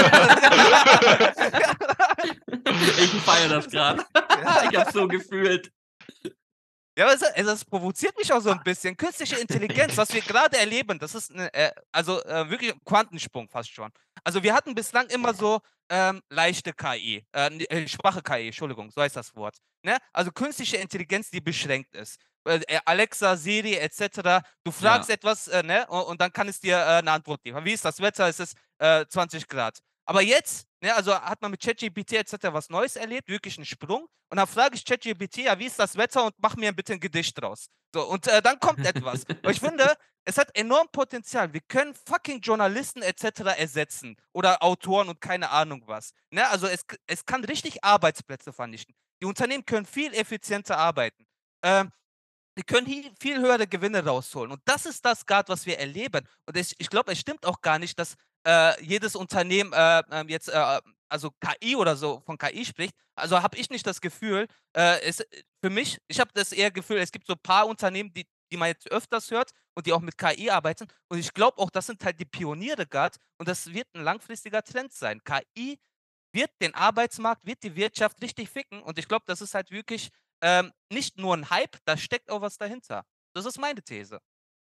Ich feiere das gerade. Ich habe so gefühlt.
Ja, aber es, es, es provoziert mich auch so ein bisschen. Künstliche Intelligenz, was wir gerade erleben, das ist eine, äh, also äh, wirklich ein Quantensprung fast schon. Also wir hatten bislang immer so ähm, leichte K I, äh, äh, schwache K I, Entschuldigung, so heißt das Wort. Ne? Also künstliche Intelligenz, die beschränkt ist. Äh, Alexa, Siri et cetera. Du fragst
Ja.
etwas äh, ne? und, und dann kann es dir äh, eine Antwort geben. Wie ist das Wetter? Es ist äh, zwanzig Grad. Aber jetzt, ne, also hat man mit ChatGPT et cetera was Neues erlebt, wirklich einen Sprung. Und dann frage ich ChatGPT, ja, wie ist das Wetter und mach mir bitte ein Gedicht draus. So, und äh, dann kommt etwas. Und ich finde, es hat enorm Potenzial. Wir können fucking Journalisten et cetera ersetzen oder Autoren und keine Ahnung was. Ne? Also es, es kann richtig Arbeitsplätze vernichten. Die Unternehmen können viel effizienter arbeiten. Ähm, die können hier viel höhere Gewinne rausholen. Und das ist das gerade, was wir erleben. Und ich, ich glaube, es stimmt auch gar nicht, dass äh, jedes Unternehmen äh, ähm, jetzt, äh, also K I oder so von K I spricht. Also habe ich nicht das Gefühl, äh, es, für mich, ich habe das eher Gefühl, es gibt so ein paar Unternehmen, die, die man jetzt öfters hört und die auch mit K I arbeiten. Und ich glaube auch, das sind halt die Pioniere gerade. Und das wird ein langfristiger Trend sein. K I wird den Arbeitsmarkt, wird die Wirtschaft richtig ficken. Und ich glaube, das ist halt wirklich ähm, nicht nur ein Hype, da steckt auch was dahinter. Das ist meine These.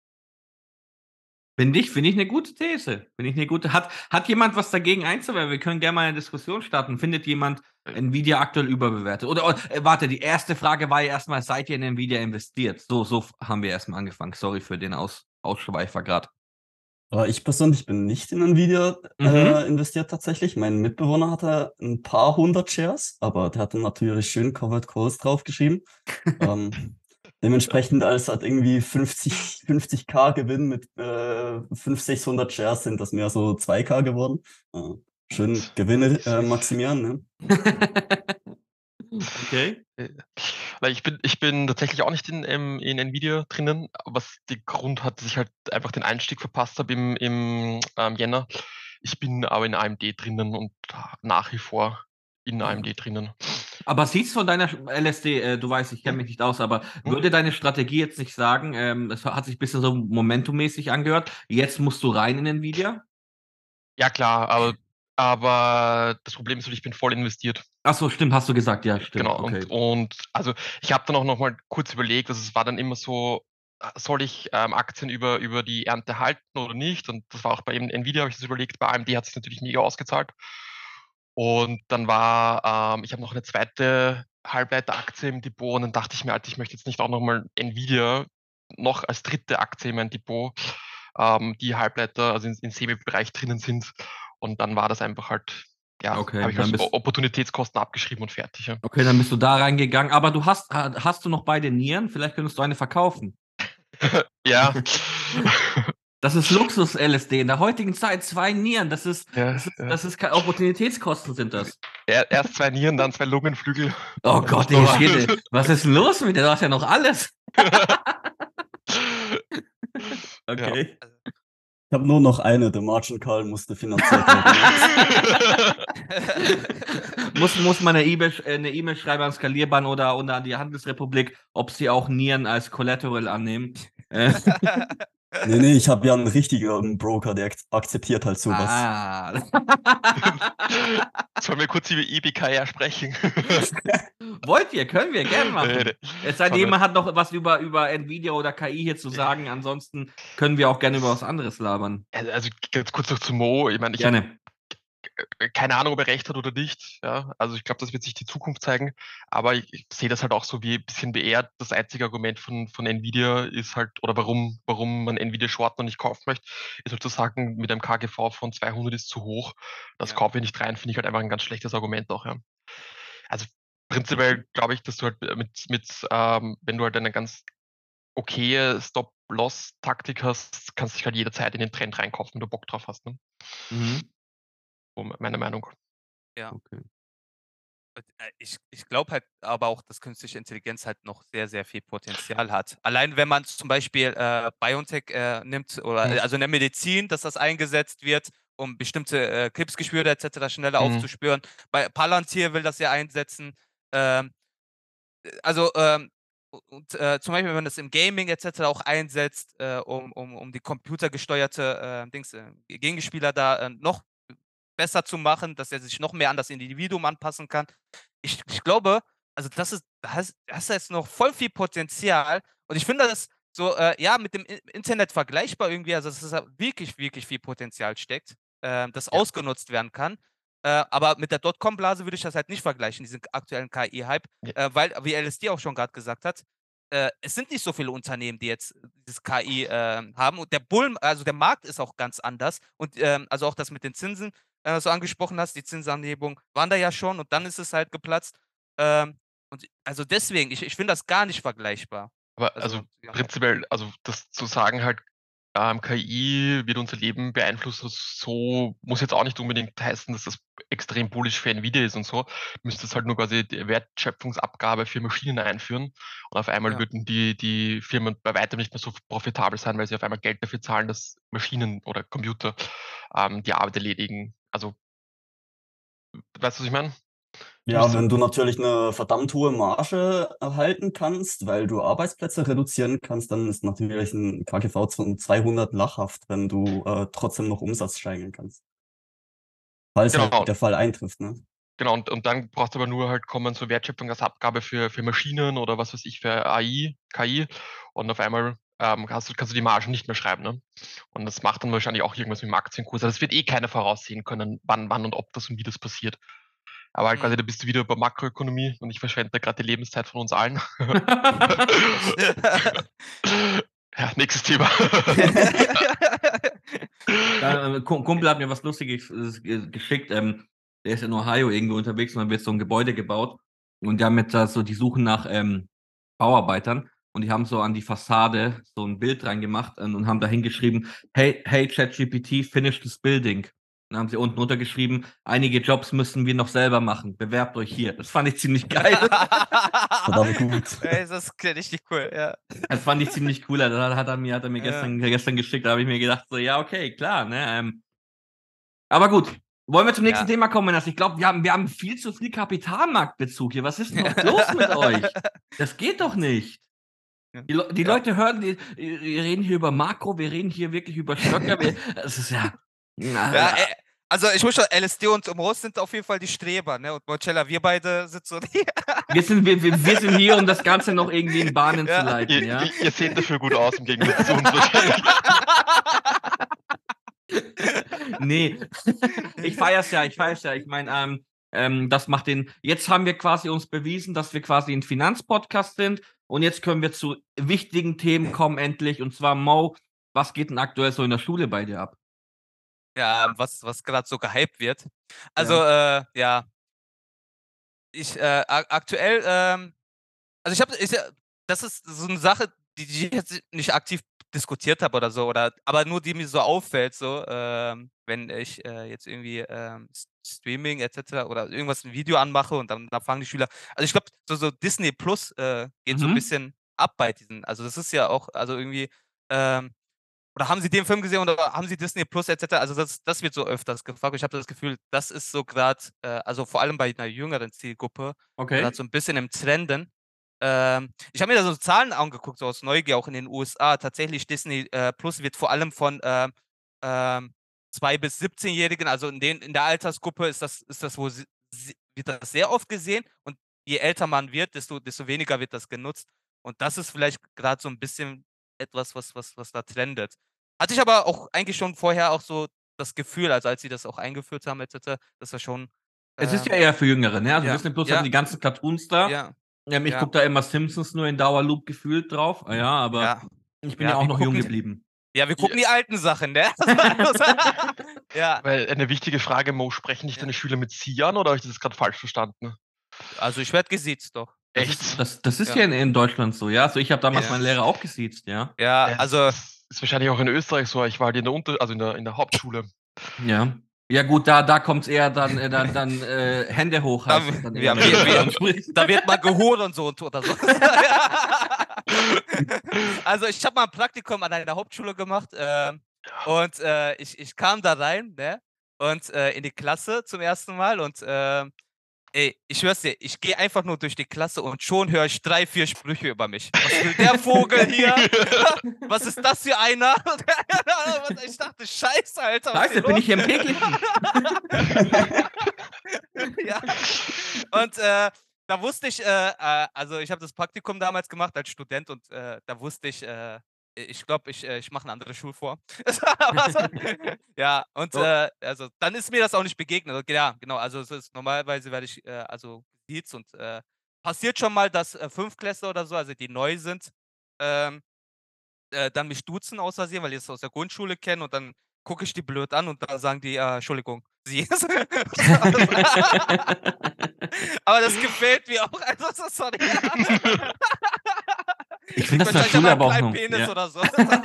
Finde ich, finde ich eine gute These. Finde ich eine gute. Hat, hat jemand was dagegen einzuwenden? Wir können gerne mal eine Diskussion starten. Findet jemand Nvidia aktuell überbewertet? Oder, oder äh, warte, die erste Frage war ja erstmal, seid ihr in Nvidia investiert? So, so haben wir erstmal angefangen. Sorry für den Aus, Ausschweifer gerade.
Aber ich persönlich bin nicht in Nvidia
Mhm.
äh, investiert tatsächlich. Mein Mitbewohner hatte ein paar hundert Shares, aber der hatte natürlich schön Covered Calls draufgeschrieben. ähm, dementsprechend, als hat irgendwie fünfzig, fünfzig K Gewinn mit äh, fünfhundert, sechshundert Shares sind das mehr so zwei K geworden. Äh, schön Gewinne äh, maximieren, ne?
Okay.
Äh, Weil ich bin, ich bin tatsächlich auch nicht in, ähm, in Nvidia drinnen, was den Grund hat, dass ich halt einfach den Einstieg verpasst habe im, im ähm, Jänner. Ich bin aber in A M D drinnen und nach wie vor in A M D drinnen.
Aber siehst von deiner L S D, äh, du weißt, ich kenne mich nicht aus, aber
Hm?
würde deine Strategie jetzt nicht sagen, ähm, es hat sich ein bisschen so momentummäßig angehört, jetzt musst du rein in Nvidia?
Ja klar, aber, aber das Problem ist, ich bin voll investiert.
Ach so, stimmt, hast du gesagt, ja, stimmt.
Genau,
Okay.
und, und also ich habe dann auch noch mal kurz überlegt, also es war dann immer so, äh, soll ich ähm, Aktien über, über die Ernte halten oder nicht? Und das war auch bei eben Nvidia, habe ich das überlegt, bei A M D hat es natürlich mega ausgezahlt. Und dann war, ähm, ich habe noch eine zweite Halbleiteraktie im Depot und dann dachte ich mir, Alter, ich möchte jetzt nicht auch nochmal Nvidia noch als dritte Aktie in mein Depot, ähm, die Halbleiter, also in, im Semi-Bereich drinnen sind. Und dann war das einfach halt ja,
Okay,
habe ich
dann
als
bist-
O- Opportunitätskosten abgeschrieben und fertig. Ja.
Okay, dann bist du da reingegangen. Aber du hast, hast du noch beide Nieren? Vielleicht könntest du eine verkaufen.
Ja.
Das ist Luxus-L S D. In der heutigen Zeit zwei Nieren. Das ist,
Ja,
das ist,
ja.
das ist keine Opportunitätskosten sind das.
Er- Erst zwei Nieren, dann zwei Lungenflügel.
Oh
Dann
Gott,
nicht noch
ey,
alles.
Schädel. Was ist denn los mit dir? Du hast ja noch alles. Okay.
Ich habe nur noch eine, der Margin Call musste finanziert werden.
muss, muss man eine E-Mail äh, eine E-Mail schreiben an Skalierbahn oder, oder an die Handelsrepublik, ob sie auch Nieren als Collateral annehmen. Äh,
Nee, nee, ich habe ja einen richtigen Broker, der ak- akzeptiert halt sowas.
ah.
Sollen wir kurz über E B K R sprechen?
Wollt ihr? Können wir gerne machen.
Nee, nee.
Es sei denn, jemand hat noch was über, über Nvidia oder K I hier zu sagen. Ansonsten können wir auch gerne über was anderes labern.
Also, also ganz kurz noch zu Mo. Ich meine, ich habe
Gerne.
keine Ahnung, ob er recht hat oder nicht. Ja, also ich glaube, das wird sich die Zukunft zeigen. Aber ich, ich sehe das halt auch so wie ein bisschen beehrt. Das einzige Argument von, von Nvidia ist halt, oder warum, warum man Nvidia Short noch nicht kaufen möchte, ist halt zu sagen, mit einem K G V von zweihundert ist zu hoch. Das
Ja.
kaufe ich nicht rein, finde ich halt einfach ein ganz schlechtes Argument auch. Ja. Also prinzipiell glaube ich, dass du halt mit, mit ähm, wenn du halt eine ganz okaye Stop-Loss-Taktik hast, kannst du dich halt jederzeit in den Trend reinkaufen, wenn du Bock drauf hast. Ne?
Mhm.
So meine Meinung.
Okay.
Und, äh, Ich, ich glaube halt aber auch, dass künstliche Intelligenz halt noch sehr, sehr viel Potenzial hat. Allein wenn man zum Beispiel äh, BioNTech äh, nimmt, oder
Mhm.
also in der Medizin, dass das eingesetzt wird, um bestimmte äh, Krebsgeschwüre et cetera schneller
Mhm.
aufzuspüren. Bei Palantir will das ja einsetzen. Ähm, also ähm, und äh, zum Beispiel, wenn man das im Gaming et cetera auch einsetzt, äh, um, um, um die computergesteuerte äh, Dings, äh, Gegenspieler da äh, noch besser zu machen, dass er sich noch mehr an das Individuum anpassen kann. Ich, ich glaube, also das ist, das, das ist noch voll viel Potenzial. Und ich finde das so, äh, ja, mit dem I- Internet vergleichbar irgendwie, also dass es da wirklich, wirklich viel Potenzial steckt, äh, das
Ja.
ausgenutzt werden kann. Äh, aber mit der Dotcom-Blase würde ich das halt nicht vergleichen, diesen aktuellen K I-Hype,
Ja.
äh, weil, wie L S D auch schon gerade gesagt hat, äh, es sind nicht so viele Unternehmen, die jetzt dieses K I äh, haben. Und der Bullen, also der Markt ist auch ganz anders. Und ähm, also auch das mit den Zinsen, äh, so angesprochen hast, die Zinsanhebung waren da ja schon und dann ist es halt geplatzt. Ähm, und also deswegen, ich, ich finde das gar nicht vergleichbar.
Aber
Also,
also
ja.
prinzipiell, also das zu sagen halt, ähm, K I wird unser Leben beeinflussen, so muss jetzt auch nicht unbedingt heißen, dass das extrem bullish für Nvidia ist und so. Müsste es halt nur quasi die Wertschöpfungsabgabe für Maschinen einführen und auf einmal
Ja.
würden die, die Firmen bei weitem nicht mehr so profitabel sein, weil sie auf einmal Geld dafür zahlen, dass Maschinen oder Computer ähm, die Arbeit erledigen. Also, weißt du, was ich meine?
Ja,
Müsste-
wenn du natürlich eine verdammt hohe Marge erhalten kannst, weil du Arbeitsplätze reduzieren kannst, dann ist natürlich ein K G V von zweihundert lachhaft, wenn du äh, trotzdem noch Umsatz steigern kannst. Falls
Genau.
halt der Fall eintrifft, ne?
Genau, und, und dann brauchst du aber nur halt kommen zur Wertschöpfung als Abgabe für, für Maschinen oder was weiß ich, für A I, K I. Und auf einmal ähm, hast du, kannst du die Margen nicht mehr schreiben. Ne? Und das macht dann wahrscheinlich auch irgendwas mit dem Aktienkurs. Also das wird eh keiner voraussehen können, wann, wann und ob das und wie das passiert. Aber halt
Mhm.
quasi, da bist du wieder bei Makroökonomie und ich verschwende da gerade die Lebenszeit von uns allen. Ja, nächstes Thema.
Da, äh, Kum- Kumpel hat mir was Lustiges äh, ge- geschickt. Ähm, der ist in Ohio irgendwo unterwegs und dann wird so ein Gebäude gebaut. Und die haben jetzt da so, die suchen nach ähm, Bauarbeitern und die haben so an die Fassade so ein Bild reingemacht ähm, und haben da hingeschrieben, hey, hey ChatGPT, finish this building. Dann haben sie unten untergeschrieben, einige Jobs müssen wir noch selber machen. Bewerbt euch hier. Das fand ich ziemlich geil.
Verdammt gut.
Ey, das ist richtig cool, ja.
Das fand ich ziemlich cool. Das hat er mir, hat er mir
Ja.
gestern, gestern geschickt. Da habe ich mir gedacht, so, ja, okay, klar. Ne? Ähm, aber gut, wollen wir zum nächsten
Ja.
Thema kommen? Also ich glaube, wir haben, wir haben viel zu viel Kapitalmarktbezug hier. Was ist denn noch los mit euch? Das geht doch nicht. Die, Le die
Ja.
Leute hören, die, wir reden hier über Makro, wir reden hier wirklich über Stöcker. wir, das ist ja. Na,
Ja, äh, also ich muss schon, L S D und Moos sind auf jeden Fall die Streber, ne? Und Marcella, wir beide sind so die.
wir, sind, wir, wir, wir sind hier, um das Ganze noch irgendwie in Bahnen
Ja.
zu leiten.
ihr,
Ja?
ihr, ihr seht dafür gut aus im Gegensatz zu uns wahrscheinlich.
Nee, ich feier's ja, ich feier's ja. Ich meine, ähm, ähm, das macht den. Jetzt haben wir quasi uns bewiesen, dass wir quasi ein Finanzpodcast sind. Und jetzt können wir zu wichtigen Themen kommen endlich. Und zwar, Mo, was geht denn aktuell so in der Schule bei dir ab?
Ja, was, was gerade so gehypt wird. Also, ja, äh, ja ich äh, aktuell, ähm, also ich habe, ich, das ist so eine Sache, die, die ich jetzt nicht aktiv diskutiert habe oder so, oder aber nur die mir so auffällt, so, ähm, wenn ich äh, jetzt irgendwie ähm, Streaming et cetera oder irgendwas ein Video anmache und dann, dann fangen die Schüler. Also ich glaube, so, so Disney Plus äh, geht mhm. so ein bisschen ab bei diesen. Also das ist ja auch, also irgendwie, ähm, oder haben Sie den Film gesehen oder haben Sie Disney Plus et cetera? Also das, das wird so öfters gefragt. Ich habe das Gefühl, das ist so gerade, äh, also vor allem bei einer jüngeren Zielgruppe,
okay.
gerade so ein bisschen im Trenden. Ähm, ich habe mir da so Zahlen angeguckt, so aus Neugier, auch in den U S A. Tatsächlich Disney äh, Plus wird vor allem von ähm, ähm, zwei bis siebzehn-Jährigen, also in, den, in der Altersgruppe ist das, ist das wohl, wird das sehr oft gesehen. Und je älter man wird, desto, desto weniger wird das genutzt. Und das ist vielleicht gerade so ein bisschen etwas, was, was, was da trendet. Hatte ich aber auch eigentlich schon vorher auch so das Gefühl, also als sie das auch eingeführt haben, et cetera, dass das schon.
Es ist ja eher für Jüngere, ne? Also
ja,
Disney Plus
ja,
hat die ganzen Cartoons da.
Ja.
Ähm, ich
ja.
gucke da immer Simpsons nur in Dauerloop gefühlt drauf. Ah, ja, aber
ja.
ich bin ja, ja auch noch jung geblieben.
Ja, wir gucken ja. die alten Sachen, ne?
ja. Weil eine wichtige Frage, Mo, sprechen dich ja. deine Schüler mit Sie an oder habe ich das gerade falsch verstanden?
Also ich werde gesiezt, doch.
Das Echt? Ist, das, das ist ja, ja in, in Deutschland so, ja. Also ich habe damals ja. meinen Lehrer auch gesiezt, ja.
Ja, also.
Das ist wahrscheinlich auch in Österreich so. Ich war halt in der Unter also in der, in der Hauptschule.
Ja. Ja gut, da, da kommt es eher dann, äh, dann, dann äh, Hände hoch.
Da, dann ja, wir, wir, da wird mal geholt so oder so. Also ich habe mal ein Praktikum an einer Hauptschule gemacht äh, und äh, ich, ich kam da rein, ne? Und äh, in die Klasse zum ersten Mal und äh, ey, ich schwör's dir, ich gehe einfach nur durch die Klasse und schon höre ich drei, vier Sprüche über mich. Was will der Vogel hier? Was ist das für einer? Ich dachte, scheiße, Alter.
Scheiße, bin ich hier im täglichen.
Ja. Und äh, da wusste ich, äh, äh, also ich habe das Praktikum damals gemacht als Student und äh, da wusste ich, äh, ich glaube, ich, äh, ich mache eine andere Schulform. Also, ja, und so. äh, also dann ist mir das auch nicht begegnet. Ja, genau, also es ist normalerweise werde ich äh, also gesiezt und äh, passiert schon mal, dass äh, Fünftklässler oder so, also die neu sind, ähm, äh, dann mich duzen aus Versehen, weil die es aus der Grundschule kennen und dann gucke ich die blöd an und dann sagen die, äh, Entschuldigung, sie. Aber das gefällt mir auch. Also, sorry.
Ich finde das in der Schule aber auch noch.
Penis ja. oder so.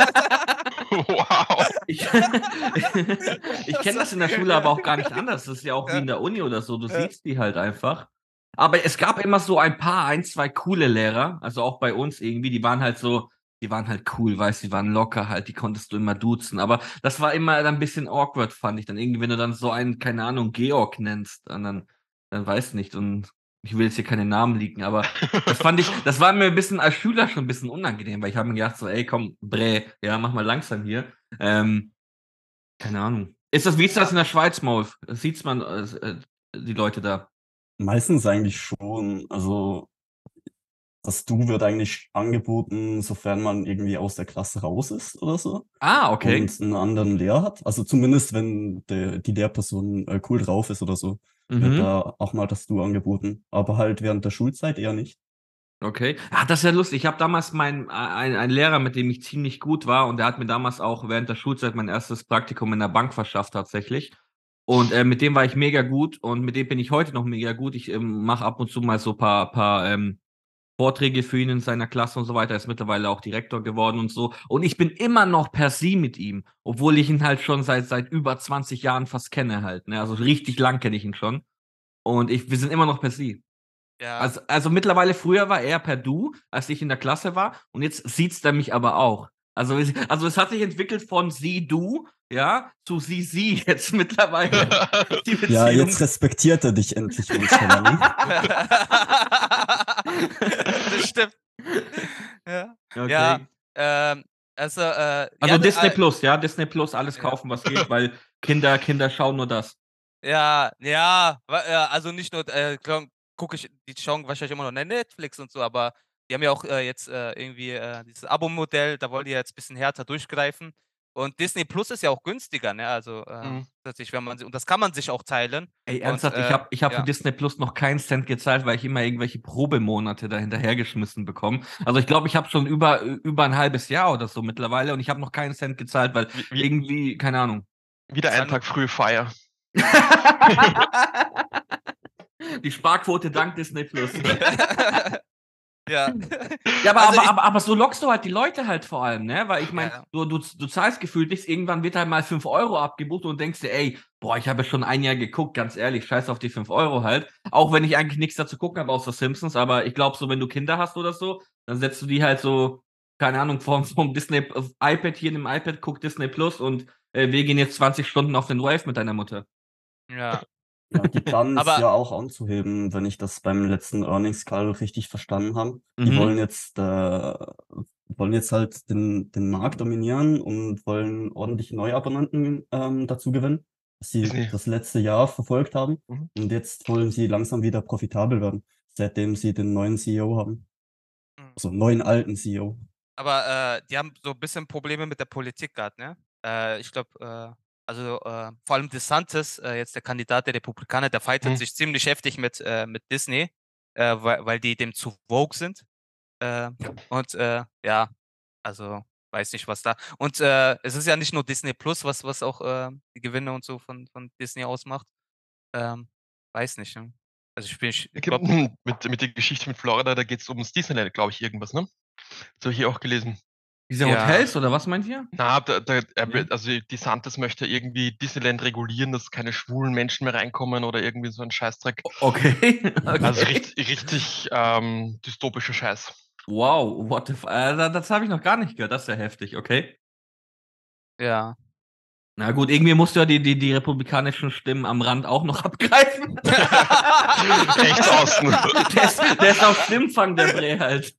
Wow.
Ich, ich kenne das in der Schule aber auch gar nicht anders. Das ist ja auch ja. wie in der Uni oder so. Du ja. siehst die halt einfach. Aber es gab immer so ein paar, ein, zwei coole Lehrer. Also auch bei uns irgendwie. Die waren halt so, die waren halt cool, weißt du, die waren locker halt. Die konntest du immer duzen. Aber das war immer dann ein bisschen awkward, fand ich. Dann irgendwie, wenn du dann so einen, keine Ahnung, Georg nennst, dann, dann, dann weiß nicht. Und ich will jetzt hier keine Namen liegen, aber das fand ich, das war mir ein bisschen als Schüler schon ein bisschen unangenehm, weil ich habe mir gedacht so, ey, komm, Brä, ja, mach mal langsam hier. Ähm, keine Ahnung. Ist das, wie ist das in der Schweiz, Maul? Sieht man äh, die Leute da?
Meistens eigentlich schon. Also das Du wird eigentlich angeboten, sofern man irgendwie aus der Klasse raus ist oder so.
Ah, okay.
Und einen anderen Lehrer hat. Also zumindest, wenn de, die Lehrperson äh, cool drauf ist oder so, mhm. wird da auch mal das Du angeboten. Aber halt während der Schulzeit eher nicht.
Okay. Ah, das ist ja lustig. Ich habe damals meinen ein, ein Lehrer, mit dem ich ziemlich gut war, und der hat mir damals auch während der Schulzeit mein erstes Praktikum in der Bank verschafft tatsächlich. Und äh, mit dem war ich mega gut und mit dem bin ich heute noch mega gut. Ich ähm, mache ab und zu mal so ein paar, paar ähm, Vorträge für ihn in seiner Klasse und so weiter. Er ist mittlerweile auch Direktor geworden und so. Und ich bin immer noch per Sie mit ihm, obwohl ich ihn halt schon seit seit über zwanzig Jahren fast kenne halt. Ne? Also richtig lang kenne ich ihn schon. Und ich, wir sind immer noch per Sie. Ja. Also, also mittlerweile, früher war er per Du, als ich in der Klasse war. Und jetzt sieht's er mich aber auch. Also, also es hat sich entwickelt von Sie, Du, ja, zu Sie, Sie jetzt mittlerweile.
Ja, jetzt respektiert er dich endlich.
Das stimmt. Ja.
Okay.
Ja, ähm, also, äh,
also
ja,
Disney
äh,
Plus, ja, Disney Plus, alles
ja.
kaufen, was geht, weil Kinder, Kinder schauen nur das.
Ja, ja, also nicht nur, äh, gucke ich, die schauen wahrscheinlich immer noch Netflix und so, aber die haben ja auch äh, jetzt äh, irgendwie äh, dieses Abo-Modell, da wollen die jetzt ein bisschen härter durchgreifen. Und Disney Plus ist ja auch günstiger, ne? Also äh, mhm. tatsächlich, wenn man und das kann man sich auch teilen.
Ey, ernsthaft,
und, äh,
ich habe ich hab
ja.
für Disney Plus noch keinen Cent gezahlt, weil ich immer irgendwelche Probemonate da hinterhergeschmissen bekomme. Also ich glaube, ich habe schon über, über ein halbes Jahr oder so mittlerweile und ich habe noch keinen Cent gezahlt, weil wie, irgendwie, keine Ahnung.
Wieder einen Tag frühe Feier.
Die Sparquote dank Disney Plus.
Ja.
Ja, aber,
Also
aber,
ich-
aber, aber so lockst du halt die Leute halt vor allem, ne? Weil ich meine,
Ja.
du, du, du zahlst gefühlt nichts, irgendwann wird halt mal fünf Euro abgebucht und denkst dir, ey, boah, ich habe ja schon ein Jahr geguckt, ganz ehrlich, scheiß auf die fünf Euro halt. Auch wenn ich eigentlich nichts dazu gucken habe, außer Simpsons, aber ich glaube so, wenn du Kinder hast oder so, dann setzt du die halt so, keine Ahnung, vom, vom Disney auf iPad hier in dem iPad, guck Disney Plus und äh, wir gehen jetzt zwanzig Stunden auf den Rave mit deiner Mutter.
Ja.
Ja, die planen es
Aber-
ja auch anzuheben, wenn ich das beim letzten Earnings Call richtig verstanden habe. Die
Mhm.
wollen jetzt, äh, wollen jetzt halt den, den Markt dominieren und wollen ordentlich Neuabonnenten ähm, dazu gewinnen, dass sie
Disney.
das letzte Jahr verfolgt haben.
Mhm.
Und jetzt wollen sie langsam wieder profitabel werden, seitdem sie den neuen C E O haben.
Mhm.
Also neuen alten C E O.
Aber äh, die haben so ein bisschen Probleme mit der Politik gehabt, ne? Äh, ich glaube, äh, also äh, vor allem DeSantis, äh, jetzt der Kandidat der Republikaner, der fightet
Hm.
sich ziemlich heftig mit, äh, mit Disney, äh, weil, weil die dem zu woke sind. Äh, und äh, ja, also weiß nicht, was da. Und äh, es ist ja nicht nur Disney Plus, was, was auch äh, die Gewinne und so von, von Disney ausmacht. Ähm, weiß nicht. Ne? Also ich bin, ich glaub,
mit, mit der Geschichte mit Florida, da geht es ums Disneyland, glaube ich, irgendwas, ne? Das habe ich hier auch gelesen.
Diese
Ja.
Hotels oder was meint ihr?
Na, da, da, er,
Ja.
will- also DeSantis möchte irgendwie Disneyland regulieren, dass keine schwulen Menschen mehr reinkommen oder irgendwie so ein Scheißdreck.
Okay. okay.
Also richtig, richtig ähm, dystopischer Scheiß.
Wow, what the f äh, das, das habe ich noch gar nicht gehört. Das ist ja heftig, okay.
ja.
Na gut, irgendwie musst du ja die, die, die republikanischen Stimmen am Rand auch noch abgreifen.
Rechts außen.
Der ist, der ist auf Stimmfang, der Bre halt.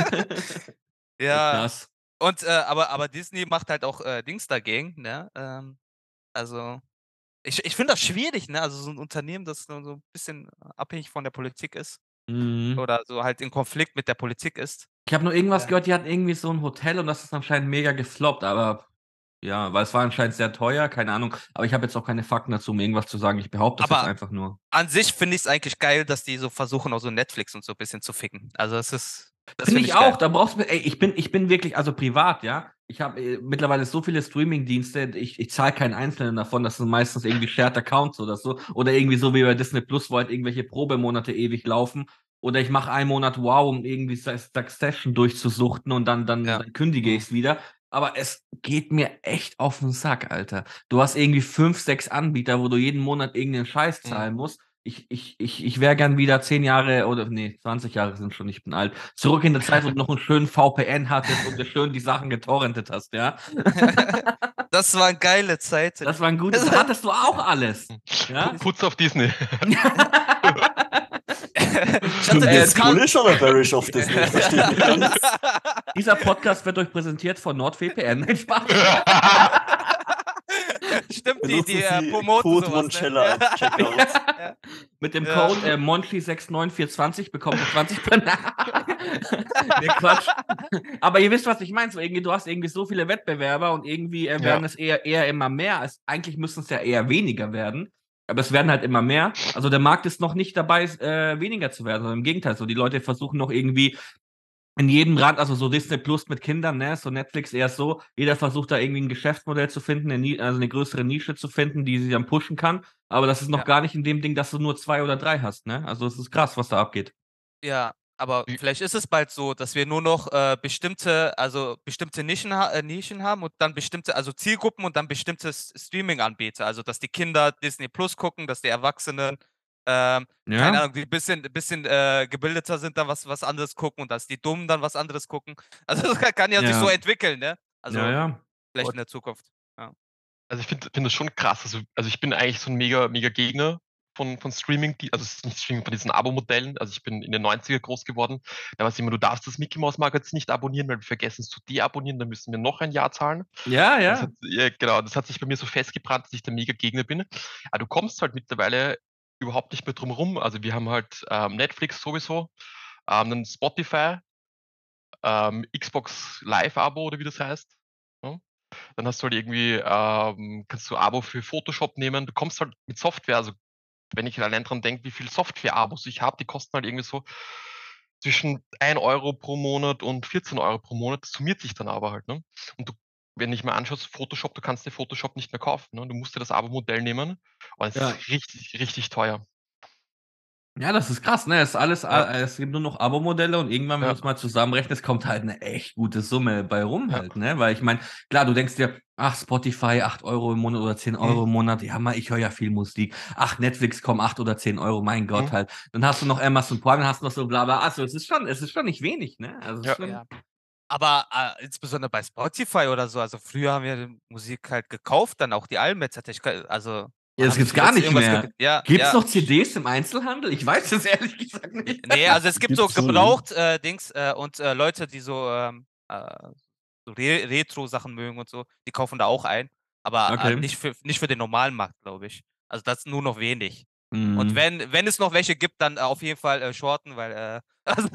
Ja.
Krass.
Und äh, aber, aber Disney macht halt auch äh, Dings dagegen, ne? Ähm, also ich, ich finde das schwierig, ne? Also so ein Unternehmen, das so so ein bisschen abhängig von der Politik ist
Mhm.
oder so halt in Konflikt mit der Politik ist.
Ich habe nur irgendwas
Ja.
gehört, die hatten irgendwie so ein Hotel und das ist anscheinend mega gefloppt, aber ja, weil es war anscheinend sehr teuer, keine Ahnung. Aber ich habe jetzt auch keine Fakten dazu, um irgendwas zu sagen. Ich behaupte das
Aber-
jetzt einfach nur.
An sich finde ich es eigentlich geil, dass die so versuchen, auch so Netflix und so ein bisschen zu ficken. Also es ist. Das
Finde
find
ich
geil.
auch, da brauchst du, ey, ich bin, ich bin wirklich, also privat, ja. Ich habe äh, mittlerweile so viele Streaming-Dienste, ich, ich zahle keinen einzelnen davon, das sind meistens irgendwie Shared Accounts oder so. Oder irgendwie so wie bei Disney Plus, wo halt irgendwelche Probemonate ewig laufen. Oder ich mache einen Monat wow, um irgendwie Succession durchzusuchten und dann, dann,
Ja.
dann kündige ich es wieder. Aber es geht mir echt auf den Sack, Alter. Du hast irgendwie fünf, sechs Anbieter, wo du jeden Monat irgendeinen Scheiß zahlen musst. Ich, ich, ich, ich wäre gern wieder zehn Jahre oder nee, zwanzig Jahre sind schon, ich bin alt. Zurück in der Zeit, wo du noch einen schönen V P N hattest und dir schön die Sachen getorrentet hast, ja.
Das waren geile Zeiten.
Das war ein gutes. Da hattest du auch alles. Ja?
Putz auf Disney.
Ich hatte
Äh,
jetzt kann-
Bullish oder bearish auf Disney? Ich verstehe nicht ganz.
Dieser Podcast wird euch präsentiert von NordVPN. Nein, Spaß.
Stimmt, die,
Benutzen
die äh,
Sie
promoten
Code
sowas,
Monchella
ne?
als Checkout.
Ja.
Mit dem
Ja.
Code äh, Monchi sechs neun vier zwei null bekommt ihr zwanzig Prozent. Nee, Quatsch. Aber ihr wisst, was ich meine. So, irgendwie, du hast irgendwie so viele Wettbewerber und irgendwie äh, werden
Ja.
es eher, eher immer mehr. Als, eigentlich müssten es ja eher weniger werden. Aber es werden halt immer mehr. Also der Markt ist noch nicht dabei, äh, weniger zu werden. Sondern im Gegenteil. So, die Leute versuchen noch irgendwie in jedem Rand, also so Disney Plus mit Kindern, ne, so Netflix eher so, jeder versucht da irgendwie ein Geschäftsmodell zu finden, eine, Ni- also eine größere Nische zu finden, die sie dann pushen kann. Aber das ist noch
Ja.
gar nicht in dem Ding, dass du nur zwei oder drei hast, ne? Also es ist krass, was da abgeht.
Ja, aber
Wie-
vielleicht ist es bald so, dass wir nur noch äh, bestimmte, also bestimmte Nischen, ha äh, Nischen haben und dann bestimmte, also Zielgruppen und dann bestimmte S- Streaming-Anbieter. Also dass die Kinder Disney Plus gucken, dass die Erwachsenen, ähm,
Ja.
keine Ahnung, die ein bisschen, bisschen äh, gebildeter sind, dann was, was anderes gucken und dass die Dummen dann was anderes gucken. Also das kann, kann ja, sich
Ja.
so entwickeln, ne? Also
ja, ja.
vielleicht in der Zukunft.
Also ich finde find das schon krass. Also, also ich bin eigentlich so ein mega, mega Gegner von, von Streaming, die, also es ist nicht Streaming, von diesen Abo-Modellen. Also ich bin in den neunziger groß geworden. Da war es immer, du darfst das Mickey Mouse Magazin nicht abonnieren, weil wir vergessen es zu deabonnieren, dann müssen wir noch ein Jahr zahlen.
Ja,
Das
ja.
hat, ja, genau, das hat sich bei mir so festgebrannt, dass ich der mega Gegner bin. Aber du kommst halt mittlerweile überhaupt nicht mehr drum rum. Also wir haben halt ähm, Netflix sowieso, ähm, dann Spotify, ähm, Xbox Live-Abo oder wie das heißt. Ja. Dann hast du halt irgendwie, ähm, kannst du Abo für Photoshop nehmen. Du kommst halt mit Software, also wenn ich allein dran denke, wie viel Software-Abos ich habe, die kosten halt irgendwie so zwischen ein Euro pro Monat und vierzehn Euro pro Monat. Das summiert sich dann aber halt. Ne? Und du wenn ich mir anschaue, Photoshop, du kannst dir Photoshop nicht mehr kaufen. Ne? Du musst dir das Abo-Modell nehmen. Aber es
Ja.
ist richtig, richtig teuer.
Ja, das ist krass, ne? Es ist alles,
Ja.
äh, es gibt nur noch Abo-Modelle und irgendwann, wenn
Ja.
du es mal zusammenrechnest, kommt halt eine echt gute Summe bei rum
Ja.
halt, ne? Weil ich meine, klar, du denkst dir, ach, Spotify, acht Euro im Monat oder zehn Euro
Mhm.
im Monat, ja, mal, ich höre ja viel Musik. Ach, Netflix, komm, acht oder zehn Euro, mein Gott
Mhm.
halt. Dann hast du noch Amazon Prime, dann hast du noch so bla bla. Also, es ist schon, es ist schon nicht wenig, ne? Also, es
Ja.
ist schon,
Ja. Aber äh, insbesondere bei Spotify oder so, also früher haben wir die Musik halt gekauft, dann auch die Alben et cetera. Ich kann- Also
ja,
wann
das
habe ich
gibt's gar
zuletzt
nicht
irgendwas
mehr.
ge- Ja,
Gibt's
ja.
noch C Ds im Einzelhandel? Ich weiß es ehrlich gesagt nicht.
Nee, also es gibt so
Gibt's schon,
gebraucht äh, Dings äh, und äh, Leute, die so, ähm, äh, so Re Retro-Sachen mögen und so, die kaufen da auch ein. Aber äh,
Okay.
nicht für nicht für den normalen Markt, glaube ich. Also das nur noch wenig. Und
Mhm.
wenn, wenn es noch welche gibt, dann äh, auf jeden Fall äh, shorten, weil äh, also,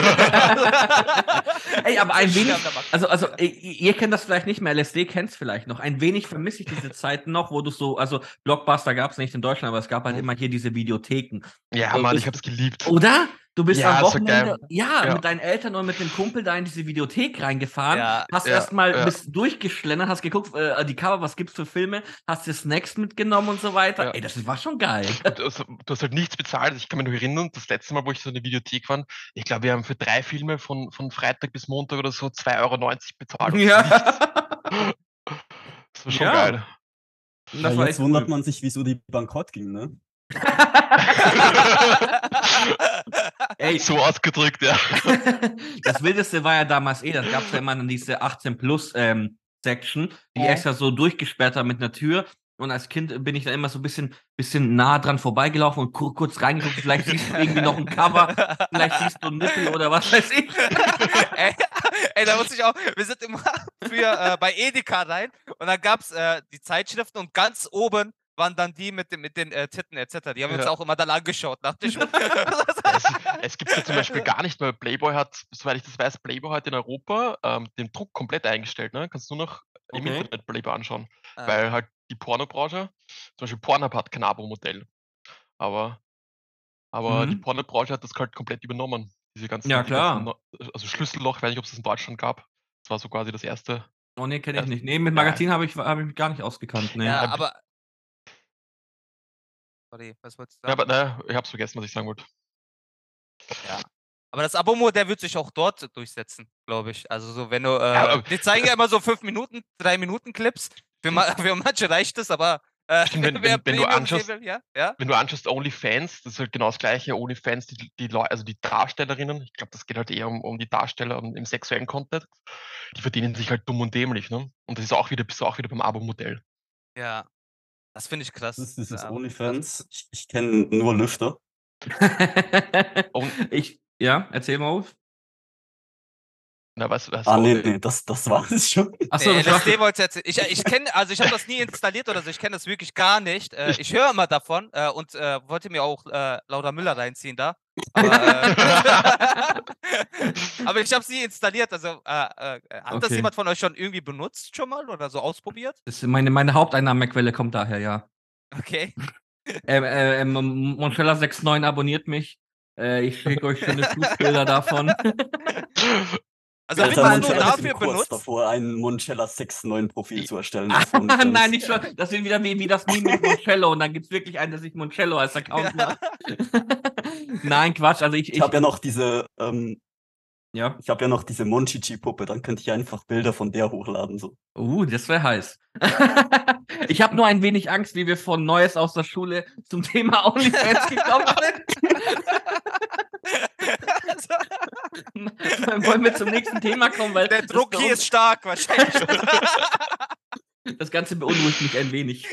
Ey, aber ein
so
wenig,
sterben der Markt.
also, also ihr, ihr kennt das vielleicht nicht mehr, L S D kennt es vielleicht noch. Ein wenig vermisse ich diese Zeiten noch, wo du so, also Blockbuster gab es nicht in Deutschland, aber es gab halt
Mhm.
immer hier diese Videotheken.
Ja,
Also,
Mann,
bist-
ich hab's geliebt.
Oder? Du bist
Ja,
am
ist so geil.
Wochenende, ja,
Ja.
mit deinen Eltern oder mit dem Kumpel da in diese Videothek reingefahren,
Ja,
hast
ja,
erstmal
ja.
bist durchgeschlendert, hast geguckt, äh, die Cover, was gibt's für Filme, hast dir Snacks mitgenommen und so weiter.
Ja.
Ey, das war schon geil.
Du hast, du hast halt nichts bezahlt. Ich kann mich noch erinnern, das letzte Mal, wo ich so in der Videothek war, ich glaube, wir haben für drei Filme von, von Freitag bis Montag oder so zwei Euro neunzig bezahlt. Und nichts.
Ja.
Das war schon
Ja.
geil.
Und das
ja,
war
jetzt
echt
wundert
cool.
man sich, wieso die bankrott ging, ne?
Ey,
So ausgedrückt, ja.
das Wildeste war ja damals eh, das gab es ja immer dann diese achtzehn plus ähm, Section, die
Mhm.
extra so durchgesperrt haben mit einer Tür. Und als Kind bin ich dann immer so ein bisschen, bisschen nah dran vorbeigelaufen und kur kurz reingeguckt. Vielleicht siehst du irgendwie noch ein Cover, vielleicht siehst du einen Nippel oder was weiß ich.
ey, ey, da muss ich auch, wir sind immer früher äh, bei Edeka rein und dann gab es äh, die Zeitschriften und ganz oben waren dann die mit, den- mit den äh, Titten et cetera. Die haben wir uns
Ja.
auch immer dann angeschaut nach der Schule.
Es, es gibt ja zum Beispiel gar nicht, weil Playboy hat, soweit ich das weiß, Playboy hat in Europa ähm, den Druck komplett eingestellt. Ne? Kannst du nur noch im
Okay.
Internet Playboy anschauen.
Ah.
Weil halt die Pornobranche, zum Beispiel Pornhub hat kein Abo-Modell. Aber, aber
Mhm.
die Pornobranche hat das halt komplett übernommen. Diese ganzen,
Ja,
die ganzen
klar.
Neu- also Schlüsselloch, ich weiß nicht, ob es das in Deutschland gab. Das war so quasi das erste.
Oh nee, kenne ich
Ja.
nicht. Nee, mit
Ja.
Magazin habe ich, hab ich mich gar nicht ausgekannt. Nee.
Ja,
Ja,
aber. Sorry, was wolltest du
Ja,
sagen?
aber naja, ich hab's vergessen, was ich sagen wollte.
Ja. Aber das Abo-Modell wird sich auch dort durchsetzen, glaube ich. Also so, wenn du, äh,
Ja, aber-
die zeigen ja immer so fünf Minuten, drei Minuten Clips. Für, ma für manche reicht es, aber äh,
Stimmt, wenn-
wer
wenn- wenn du
Premium
anschaust-
sehen will, ja, ja.
Wenn du anschaust OnlyFans, das ist halt genau das gleiche. OnlyFans, die, die Leute, also die Darstellerinnen, ich glaube, das geht halt eher um, um die Darsteller und im sexuellen Content, die verdienen sich halt dumm und dämlich, ne? Und das ist auch wieder, bist du auch wieder beim Abo-Modell.
Ja. Das finde ich krass.
Das ist dieses
Ja,
OnlyFans. Ich, ich kenne nur Lüfter.
Und,
ich, ja, erzähl mal auf.
na, was, was
Ah,
oh,
nee,
äh,
nee, das, das war es schon.
Achso,
Nee,
das war,
L S D wollte ich erzählen. Ich, ich kenne, also ich habe das nie installiert oder so, ich kenne das wirklich gar nicht. Äh, ich höre immer davon äh, und äh, wollte mir auch äh, Laura Müller reinziehen da. Aber, äh, aber ich habe es nie installiert. Also äh, äh, hat das
Okay.
jemand von euch schon irgendwie benutzt schon mal oder so ausprobiert?
das ist meine, meine Haupteinnahmequelle kommt daher, ja.
Okay.
Ähm, äh, ähm, Monchella neunundsechzig abonniert mich. Äh, ich schicke euch schöne Fußbilder davon.
Also
Alter,
wird das nur
Monchella,
ich bin
dafür
kurz
benutzt?
davor, ein Monchella sechs neun Profil zu erstellen.
Ah,
auf OnlyFans.
nein, nicht schon. Das sind wieder wie, wie das Meme mit Moncello. Und dann gibt es wirklich einen, der sich Moncello als Account macht. Nein, Quatsch. Also ich,
Ich
ich,
habe ja noch diese, ähm,
ja.
ich habe ja noch diese Monchichi-Puppe, dann könnte ich einfach Bilder von der hochladen. So.
Uh, das wäre heiß. Ich habe nur ein wenig Angst, wie wir von Neues aus der Schule zum Thema OnlyFans gekommen sind. Dann wollen wir zum nächsten Thema kommen, weil
Der
das
Druck
bei
hier
uns-
ist stark, wahrscheinlich.
das Ganze beunruhigt mich ein wenig.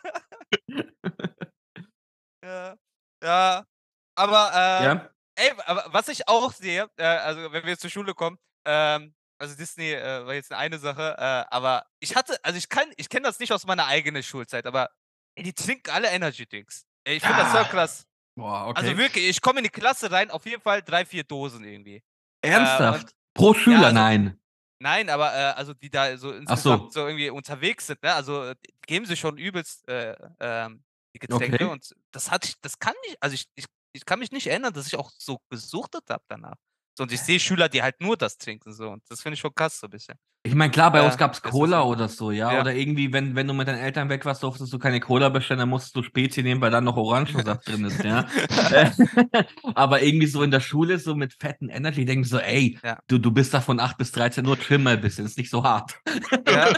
ja. ja. Aber, äh,
Ja?
ey, aber was ich auch sehe, äh, also wenn wir zur Schule kommen, ähm, also Disney äh, war jetzt eine Sache, äh, aber ich hatte, also ich kann, ich kenne das nicht aus meiner eigenen Schulzeit, aber ey, die trinken alle Energy Drinks. Ey, ich finde das so
Ah.
krass.
Boah, okay.
Also wirklich, ich komme in die Klasse rein, auf jeden Fall drei, vier Dosen irgendwie.
Ernsthaft?
und-
Pro Schüler,
Ja, also-
nein.
Nein, aber äh, also die da so insgesamt so. irgendwie unterwegs sind, ne? Also äh, die geben sie schon übelst äh, ähm, die Getränke
Okay.
und das hat ich, das kann ich, also ich, ich, ich kann mich nicht erinnern, dass ich auch so gesuchtet habe danach. So, und ich sehe Schüler, die halt nur das trinken, so. Und das finde ich schon krass, so ein bisschen.
Ich meine, klar, bei
Äh,
uns gab es
das ist
Cola
so.
oder so, ja?
Ja.
Oder irgendwie, wenn, wenn du mit deinen Eltern weg warst, durftest du keine Cola bestellen, dann musstest du Spezi nehmen, weil dann noch Orangensaft drin ist, ja? Äh, Aber irgendwie so in der Schule, so mit fetten Energy, denken so, ey,
Ja.
du, du bist da von acht bis dreizehn Uhr, chill mal ein bisschen, ist nicht so hart.
Ja.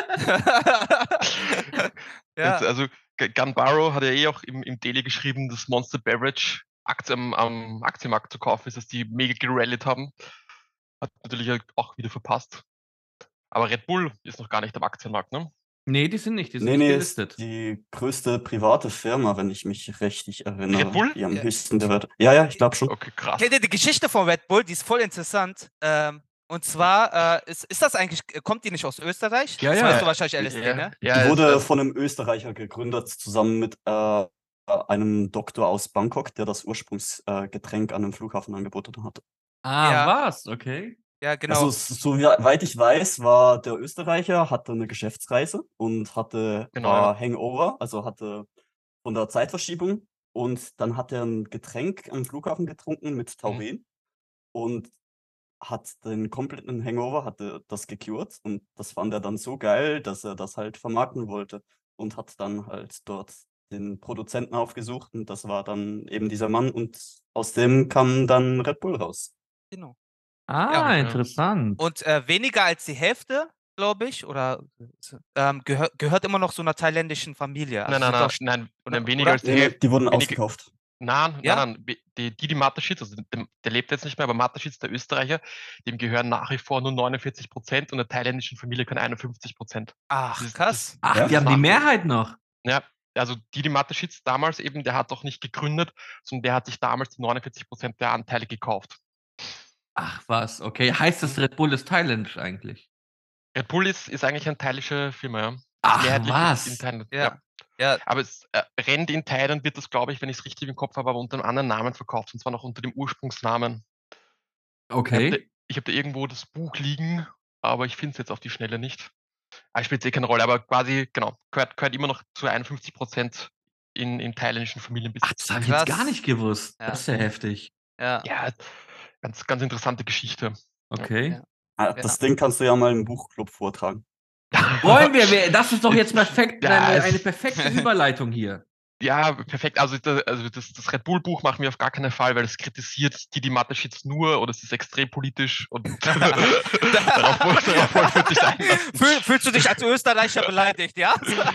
Jetzt,
Ja.
also G- Gun Barrow hat ja eh auch im, im Daily geschrieben, dass Monster Beverage Aktien am, am Aktienmarkt zu kaufen ist, dass die mega gerallied haben. Hat natürlich auch wieder verpasst. Aber Red Bull ist noch gar nicht am Aktienmarkt, ne?
Nee, die sind nicht, die sind
Nee,
nicht
nee, ist
gelistet.
die größte private Firma, wenn ich mich richtig erinnere.
Red Bull?
Die am
Ja.
höchsten der Wert. Ja, ja, ich glaube schon.
Okay, krass.
Kennt ihr die Geschichte von Red Bull? Die ist voll interessant. Ähm, und zwar, äh, ist, ist das eigentlich, kommt die nicht aus Österreich?
Ja,
das
ja.
weißt du wahrscheinlich, L S D,
Ja,
ne?
ja,
Die
es,
wurde
äh,
von einem Österreicher gegründet, zusammen mit äh, einem Doktor aus Bangkok, der das Ursprungsgetränk an einem Flughafen angeboten hat.
Ah,
Ja.
was? Okay.
Ja, genau.
Also, s- soweit ich weiß, war der Österreicher, hatte eine Geschäftsreise und hatte
Genau,
war Hangover, also hatte von der Zeitverschiebung. Und dann hat er ein Getränk am Flughafen getrunken mit Taurin und hat den kompletten Hangover, hatte das gecurt. Und das fand er dann so geil, dass er das halt vermarkten wollte und hat dann halt dort den Produzenten aufgesucht. Und das war dann eben dieser Mann. Und aus dem kam dann Red Bull raus.
genau.
Ah,
Ja.
interessant.
Und äh, weniger als die Hälfte, glaube ich, oder ähm, gehör, gehört immer noch so einer thailändischen Familie. Also
nein, nein,
sind
nein,
auch-
nein, und dann
oder?
weniger als die
Nee, nee,
Hälfte.
die wurden
wenige-
ausgekauft.
Nein,
Ja?
nein, nein. Die, die, die Mateschitz, also der, der lebt jetzt nicht mehr, aber Mateschitz, der Österreicher, dem gehören nach wie vor nur neunundvierzig Prozent und der thailändischen Familie können einundfünfzig Prozent.
Ach,
Das-
krass.
Ach,
Ja.
die haben die
nach-
Mehrheit noch.
Ja, also Didi Mateschitz damals eben, der hat auch nicht gegründet, sondern der hat sich damals die neunundvierzig Prozent der Anteile gekauft.
Ach, was? Okay. Heißt das Red Bull ist thailändisch eigentlich?
Red Bull ist, ist eigentlich eine thailändische Firma, ja.
Ach,
Mehrheitlich
was?
In Thailand,
Ja.
ja.
Ja,
Aber es äh, rennt in Thailand, wird das, glaube ich, wenn ich es richtig im Kopf habe, aber unter einem anderen Namen verkauft, und zwar noch unter dem Ursprungsnamen. Ich habe
Okay.
da, ich hab da irgendwo das Buch liegen, aber ich finde es jetzt auf die Schnelle nicht. Ah, spielt eh keine Rolle, aber quasi, genau, gehört, gehört immer noch zu einundfünfzig Prozent in, in thailändischen
Ach,
Familienbesitz.
das habe ich
Krass.
jetzt gar nicht gewusst.
Ja.
Das ist ja heftig.
ja.
Ja, ganz, ganz interessante Geschichte.
Okay.
Ja.
Ah, das Ding kannst du ja mal im Buchclub vortragen.
Wollen wir? wir- Das ist doch jetzt perfekt,
Ja,
eine,
es-
eine perfekte Überleitung hier.
Ja, perfekt. Also, da, also das, das Red Bull-Buch machen wir auf gar keinen Fall, weil es kritisiert Didi Mateschitz nur oder es ist extrem politisch und darauf, wollte- darauf wollte ich nicht einlassen.
Fühl, fühlst du dich als Österreicher beleidigt, ja?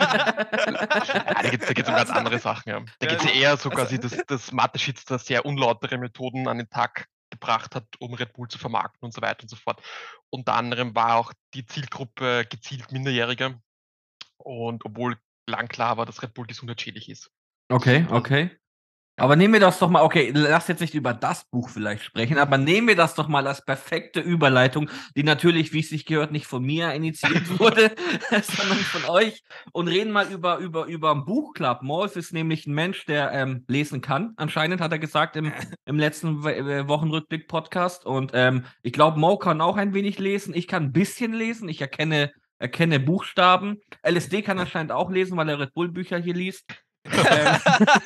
Ja, da geht es um ganz andere Sachen. Ja. Da
Ja,
geht es ja
also-
eher so quasi, dass, dass Mateschitz da sehr unlautere Methoden an den Tag gebracht hat, um Red Bull zu vermarkten und so weiter und so fort. Unter anderem war auch die Zielgruppe gezielt Minderjährige. Und obwohl lang klar war, dass Red Bull gesundheitsschädlich ist.
Okay, okay. Aber nehmen wir das doch mal, okay, lass jetzt nicht über das Buch vielleicht sprechen, aber nehmen wir das doch mal als perfekte Überleitung, die natürlich, wie es sich gehört, nicht von mir initiiert wurde, sondern von euch, und reden mal über, über, über einen Buchclub. Molf ist nämlich ein Mensch, der ähm, lesen kann, anscheinend, hat er gesagt im, im letzten We- Wochenrückblick-Podcast. Und ähm, ich glaube, Mo kann auch ein wenig lesen. Ich kann ein bisschen lesen. Ich erkenne, erkenne Buchstaben. L S D kann anscheinend auch lesen, weil er Red Bull-Bücher hier liest. Ähm,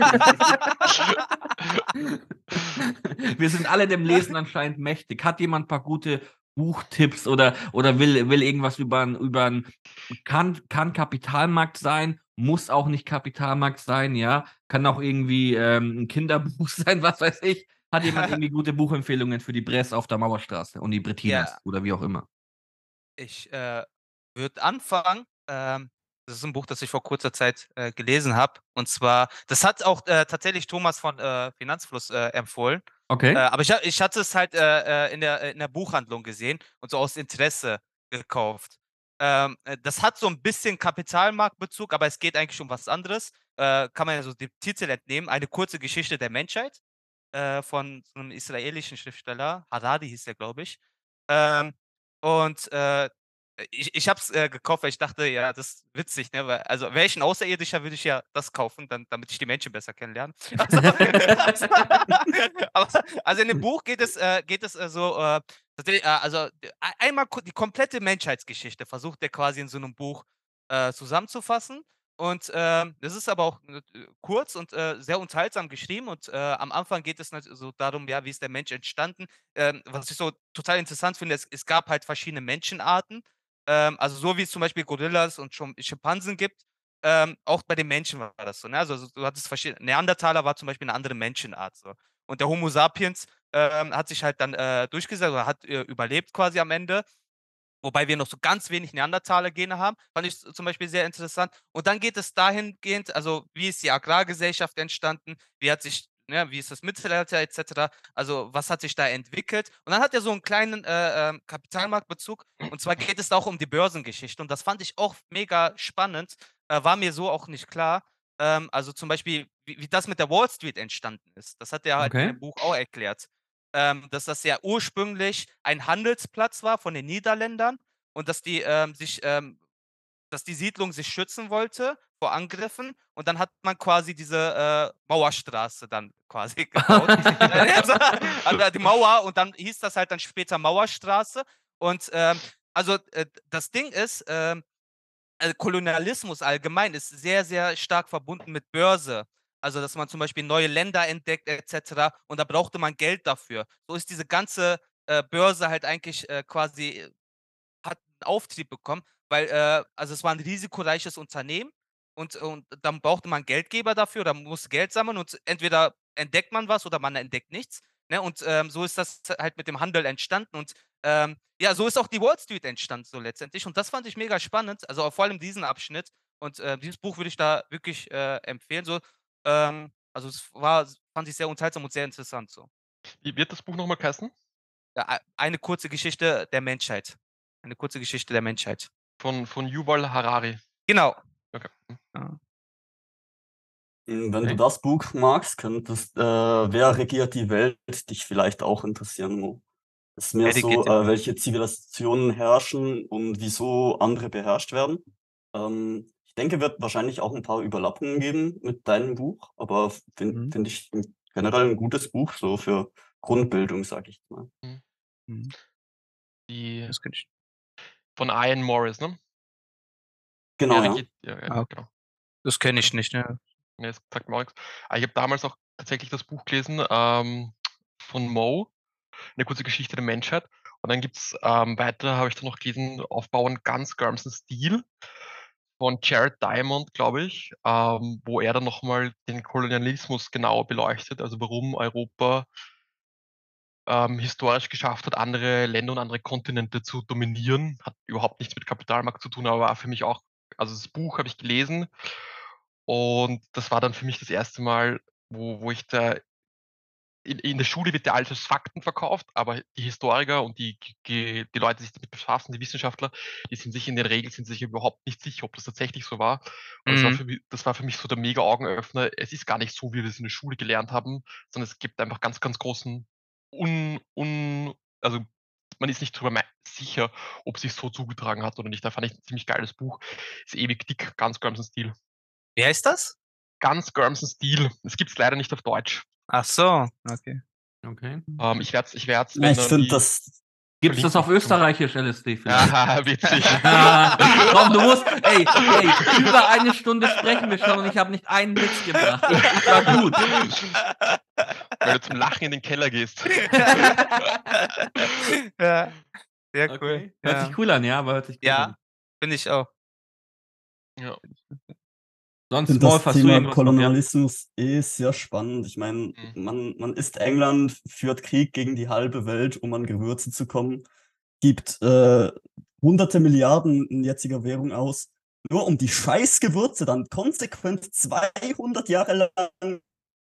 Wir sind alle dem Lesen anscheinend mächtig. Hat jemand ein paar gute Buchtipps oder, oder will, will irgendwas über ein, über ein kann, kann Kapitalmarkt sein, muss auch nicht Kapitalmarkt sein, ja, kann auch irgendwie ähm, ein Kinderbuch sein, was weiß ich. Hat jemand irgendwie gute Buchempfehlungen für die Bress auf der Mauerstraße und die Brettinas
Ja.
oder wie auch immer?
Ich äh, würde anfangen. Ähm, das ist ein Buch, das ich vor kurzer Zeit äh, gelesen habe. Und zwar, das hat auch äh, tatsächlich Thomas von äh, Finanzfluss äh, empfohlen.
Okay.
Äh, aber ich, ha- ich hatte es halt äh, äh, in, der, in der Buchhandlung gesehen und so aus Interesse gekauft. Ähm, äh, das hat so ein bisschen Kapitalmarktbezug, aber es geht eigentlich um was anderes. Äh, kann man ja so dem Titel entnehmen. Eine kurze Geschichte der Menschheit äh, von so einem israelischen Schriftsteller. Harari hieß der, glaube ich. Ähm, und äh, ich, ich habe es äh, gekauft, weil ich dachte, ja, das ist witzig, ne? Weil, also wäre ich ein Außerirdischer, würde ich ja das kaufen, dann, damit ich die Menschen besser kennenlerne. Also, aber, also in dem Buch geht es, äh, geht es äh, so, äh, tatsächlich, äh, also äh, einmal ko- die komplette Menschheitsgeschichte versucht er quasi in so einem Buch äh, zusammenzufassen. Und ähm, das ist aber auch äh, kurz und äh, sehr unterhaltsam geschrieben. Und äh, am Anfang geht es nat- so darum, ja, wie ist der Mensch entstanden. Ähm, was ich so total interessant finde, es, es gab halt verschiedene Menschenarten. Ähm, also so wie es zum Beispiel Gorillas und Schim- Schimpansen gibt, ähm, auch bei den Menschen war das so. Ne? Also, also du hattest verschiedene. Neandertaler war zum Beispiel eine andere Menschenart. So. Und der Homo sapiens ähm, hat sich halt dann äh, durchgesetzt oder hat äh, überlebt quasi am Ende. Wobei wir noch so ganz wenig Neandertaler-Gene haben, fand ich zum Beispiel sehr interessant. Und dann geht es dahingehend, also wie ist die Agrargesellschaft entstanden, wie hat sich, ne, wie ist das Mittelalter et cetera. Also was hat sich da entwickelt? Und dann hat er so einen kleinen äh, ähm, Kapitalmarktbezug. Und zwar geht es da auch um die Börsengeschichte. Und das fand ich auch mega spannend, äh, war mir so auch nicht klar. Ähm, also zum Beispiel, wie, wie das mit der Wall Street entstanden ist. Das hat er halt in
Okay.
dem Buch auch erklärt, ähm, dass das ja ursprünglich ein Handelsplatz war von den Niederländern und dass die ähm, sich, ähm, dass die Siedlung sich schützen wollte vor Angriffen und dann hat man quasi diese äh, Mauerstraße dann quasi gebaut. Äh, also, also die Mauer und dann hieß das halt dann später Mauerstraße und ähm, also äh, das Ding ist, ähm, äh, Kolonialismus allgemein ist sehr, sehr stark verbunden mit Börse. Also, dass man zum Beispiel neue Länder entdeckt et cetera. Und da brauchte man Geld dafür. So ist diese ganze äh, Börse halt eigentlich äh, quasi äh, hat einen Auftrieb bekommen, weil äh, also es war ein risikoreiches Unternehmen und, und dann brauchte man Geldgeber dafür oder musste Geld sammeln und entweder entdeckt man was oder man entdeckt nichts. Ne? Und ähm, so ist das halt mit dem Handel entstanden und ähm, ja, so ist auch die Wall Street entstanden, so letztendlich. Und das fand ich mega spannend, also vor allem diesen Abschnitt. Und äh, dieses Buch würde ich da wirklich äh, empfehlen. So, ähm, also es war, fand ich sehr unterhaltsam und sehr interessant. So.
Wie wird das Buch nochmal heißen?
Ja, e- eine kurze Geschichte der Menschheit. Eine kurze Geschichte der Menschheit.
Von, von Yuval Harari.
Genau.
Okay.
Ja.
Wenn du
Okay.
das Buch magst, könntest, äh, wer regiert die Welt, dich vielleicht auch interessieren. Mo. Es ist mehr
Wer regiert
so,
die
äh, welche Zivilisationen herrschen und wieso andere beherrscht werden. Ähm, ich denke, wird wahrscheinlich auch ein paar Überlappungen geben mit deinem Buch, aber finde
Mhm.
find ich generell ein gutes Buch, so für Grundbildung, sag ich mal.
Mhm.
Mhm.
Die
Das könnte ich.
von Ian Morris, ne?
Genau,
Wer
ja.
regiert, ja, ja,
Ah,
genau.
das kenne ich
Ja.
nicht, ne?
Ne, das sagt mir auch nix. Aber ich habe damals auch tatsächlich das Buch gelesen, ähm, von Mo, eine kurze Geschichte der Menschheit. Und dann gibt's ähm, weiter, habe ich dann noch gelesen, Aufbauen ganz Gurmsen Stil von Jared Diamond, glaube ich, ähm, wo er dann nochmal den Kolonialismus genau beleuchtet, also warum Europa ähm, historisch geschafft hat, andere Länder und andere Kontinente zu dominieren. Hat überhaupt nichts mit Kapitalmarkt zu tun, aber war für mich auch, also das Buch habe ich gelesen und das war dann für mich das erste Mal, wo, wo ich da in, in der Schule wird ja alles als Fakten verkauft, aber die Historiker und die, die, die Leute, die sich damit befassen, die Wissenschaftler, die sind sich in den Regeln, sind sich überhaupt nicht sicher, ob das tatsächlich so war. Und das war
Mhm.
für mich, das war für mich so der mega Augenöffner. Es ist gar nicht so, wie wir das in der Schule gelernt haben, sondern es gibt einfach ganz, ganz großen un, un, also man ist nicht drüber mei- sicher, ob es sich so zugetragen hat oder nicht. Da fand ich ein ziemlich geiles Buch. Ist ewig dick, ganz Gurmsen Stil.
Wie heißt das?
Ganz Gurmsen Stil. Es gibt es leider nicht auf Deutsch.
Ach so, okay.
Okay.
Ähm, ich werde es, ich werd's,
Ja,
wenn
ich
dann
finde
die
das,
Gibt es das
verlinken.
auf Österreichisch, L S D vielleicht?
Aha, witzig.
Komm, du musst, ey, ey, über eine Stunde sprechen wir schon und ich habe nicht einen Witz gebracht. Ich, ich war gut.
Weil du zum Lachen in den Keller gehst.
Ja, sehr cool.
Okay. Hört
Ja,
sich cool an, ja, aber hört sich gut
ja
an.
finde ich auch.
Ja.
Sonst,
finde
Wolf,
das
hast du
Thema
irgendwas noch? Ja.
Kolonialismus eh sehr spannend. Ich meine,
Mhm.
man, man ist England, führt Krieg gegen die halbe Welt, um an Gewürze zu kommen, gibt äh, hunderte Milliarden in jetziger Währung aus, nur um die scheiß Gewürze dann konsequent zweihundert Jahre lang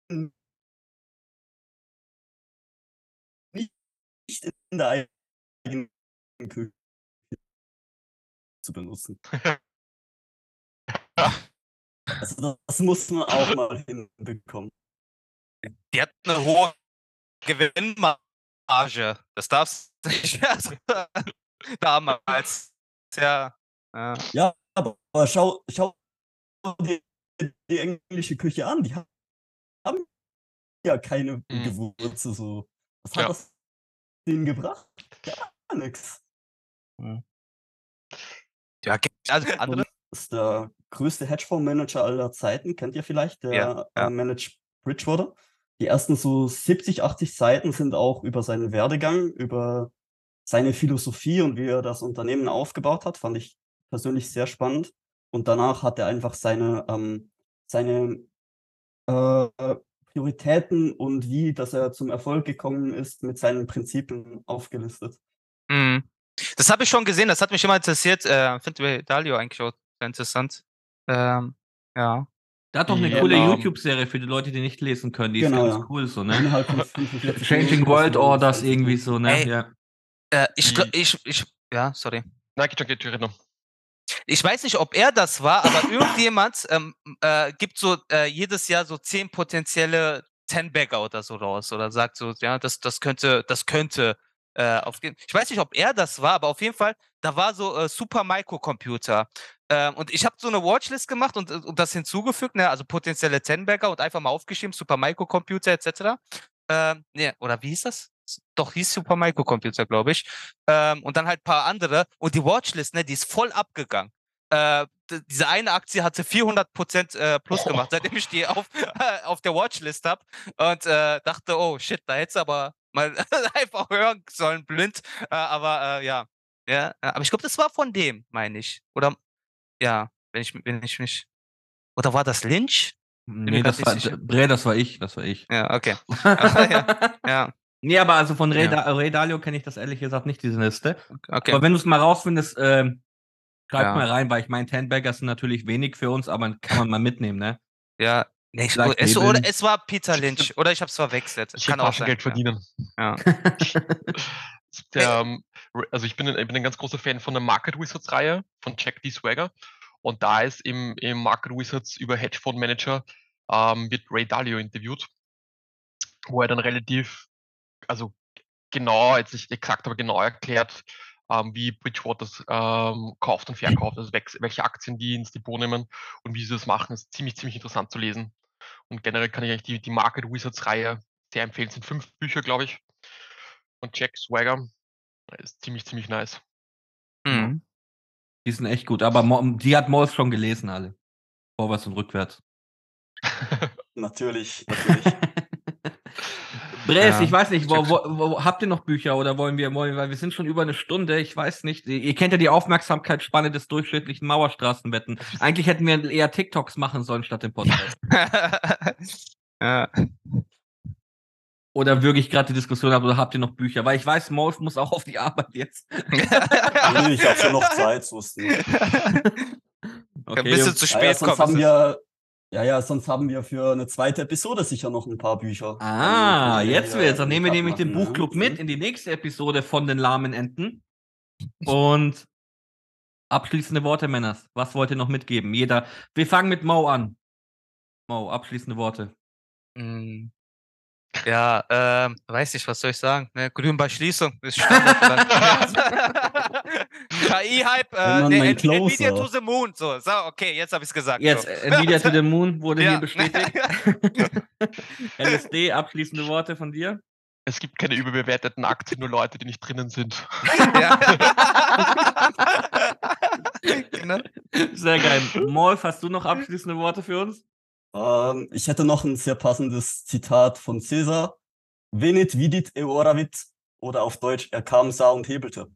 nicht in der eigenen Küche zu benutzen. Also das muss man auch mal hinbekommen.
Die hat eine hohe Gewinnmarge. Das darfst du nicht. Also, damals. Ja. Ja.
Ja, aber schau, schau dir die englische Küche an. Die haben ja keine
Mhm.
Gewürze so. Was hat
Ja.
das denen gebracht? Gar nichts.
Ja, gibt also andere.
ist der größte Hedgefondsmanager aller Zeiten, kennt ihr vielleicht, der
Ja, ja.
Äh, managt Bridgewater. Die ersten so siebzig, achtzig Seiten sind auch über seinen Werdegang, über seine Philosophie und wie er das Unternehmen aufgebaut hat, fand ich persönlich sehr spannend. Und danach hat er einfach seine, ähm, seine äh, Prioritäten und wie, dass er zum Erfolg gekommen ist, mit seinen Prinzipien aufgelistet.
Mhm. Das habe ich schon gesehen, das hat mich immer interessiert. Äh, Finde Ray Dalio eigentlich auch sehr interessant. Ähm, ja.
Der hat doch eine
Die,
coole
ähm,
YouTube-Serie für die Leute, die nicht lesen können. Die
Genau,
ist ganz
ja.
cool, so, ne?
Innerhalb von fünfundvierzig
Changing
Minuten
World
hast du das
Orders,
Ganze
irgendwie
durch.
so, ne?
Ey.
Ja.
Äh, ich,
Die-
ich, ich, ja, sorry.
Nein, geht schon, geht schon.
Ich weiß nicht, ob er das war, aber irgendjemand ähm, äh, gibt so äh, jedes Jahr so zehn potenzielle Ten-Bagger oder so raus oder sagt so, ja, das, das könnte, das könnte äh, aufgehen. Ich weiß nicht, ob er das war, aber auf jeden Fall, da war so äh, Super Microcomputer. Ähm, und ich habe so eine Watchlist gemacht und, und das hinzugefügt, ne, also potenzielle Ten-Bagger und einfach mal aufgeschrieben, Super Microcomputer et cetera. Ähm, nee, oder wie hieß das? Doch, hieß Super Microcomputer, glaube ich. Ähm, und dann halt ein paar andere. Und die Watchlist, ne, die ist voll abgegangen. Äh, d- diese eine Aktie hatte vierhundert Prozent äh, plus gemacht, seitdem ich die auf, äh, auf der Watchlist habe. Und äh, dachte, oh shit, da hätte es aber mal einfach hören sollen, blind. Äh, aber äh, ja. ja. äh, Aber ich glaube, das war von dem, meine ich. Oder ja, wenn ich, wenn ich mich. Oder war das Lynch? Bin mir
Nee,
grad
das
nicht
war,
sicher.
Bre, das war ich, das war ich.
Ja, okay. ja, ja,
Nee, aber also von Ray,
Ja.
da Ray Dalio kenne ich das ehrlich gesagt nicht, diese Liste.
okay.
Aber wenn du es mal rausfindest, ähm, schreib
Ja.
mal rein, weil ich meine, Ten-Bagger sind natürlich wenig für uns, aber kann man mal mitnehmen, ne?
Ja. Nee, ich,
Vielleicht
es, oder,
hebeln.
es war Peter Lynch. Oder ich habe es verwechselt.
Ich
Kann
hätte
auch sein.
Taschengeld verdienen.
Ja.
Der, ähm, also ich bin, ein, ich bin ein ganz großer Fan von der Market Wizards Reihe von Jack D. Swagger. Und da ist im, im Market Wizards über Hedgefonds Manager ähm, wird Ray Dalio interviewt, wo er dann relativ, also genau, jetzt nicht exakt, aber genau erklärt, ähm, wie Bridgewater ähm, kauft und verkauft, also welche, welche Aktien die ins Depot nehmen und wie sie das machen, ist ziemlich, ziemlich interessant zu lesen. Und generell kann ich eigentlich die, die Market Wizards Reihe sehr empfehlen. Es sind fünf Bücher, glaube ich, von Jack Swagger. Ist ziemlich, ziemlich nice.
Mhm.
Die sind echt gut, aber Mo die hat Mols schon gelesen, alle. Vorwärts und rückwärts.
Natürlich, natürlich.
Bres,
Ja,
ich weiß nicht, wo,
check's.
wo, wo, habt ihr noch Bücher oder wollen wir, wollen, weil wir sind schon über eine Stunde, ich weiß nicht. Ihr, ihr kennt ja die Aufmerksamkeitsspanne des durchschnittlichen Mauerstraßenwetten. Eigentlich hätten wir eher TikToks machen sollen statt dem Podcast.
ja.
Oder wirklich gerade die Diskussion habt, oder habt ihr noch Bücher? Weil ich weiß, Molf muss auch auf die Arbeit jetzt.
Nee, ich habe schon noch Zeit, so ist nicht.
Okay,
Ein bisschen
Jungs.
zu
Ah, ja,
spät
sonst
kommt.
haben wir, ja, ja, sonst haben wir für eine zweite Episode sicher noch ein paar Bücher.
Ah,
Dann können wir
jetzt
hier
wird's. Dann
einen
nehmen wir
Cut
nämlich den
machen, ne?
Buchclub mit in die nächste Episode von den lahmen Enten. Und abschließende Worte, Männers. Was wollt ihr noch mitgeben? Jeder. Wir fangen mit Mo an. Mo, abschließende Worte.
Mm. Ja, ähm, weiß nicht, was soll ich sagen? Ne, grün bei Schließung ist Standard. K I-Hype,
Wenn
äh,
man
nee,
mein
N- Nvidia
Closer.
to the Moon. So, so okay, jetzt habe ich es gesagt.
Jetzt,
so.
äh, Nvidia to the Moon wurde
Ja.
hier bestätigt. L S D, abschließende Worte von dir?
Es gibt keine überbewerteten Aktien, nur Leute, die nicht drinnen sind.
Ja. genau.
Sehr geil. Molf, hast du noch abschließende Worte für uns?
Ähm, ich hätte noch ein sehr passendes Zitat von Cäsar. Venit vidit eoravit, oder auf Deutsch, er kam, sah und hebelte.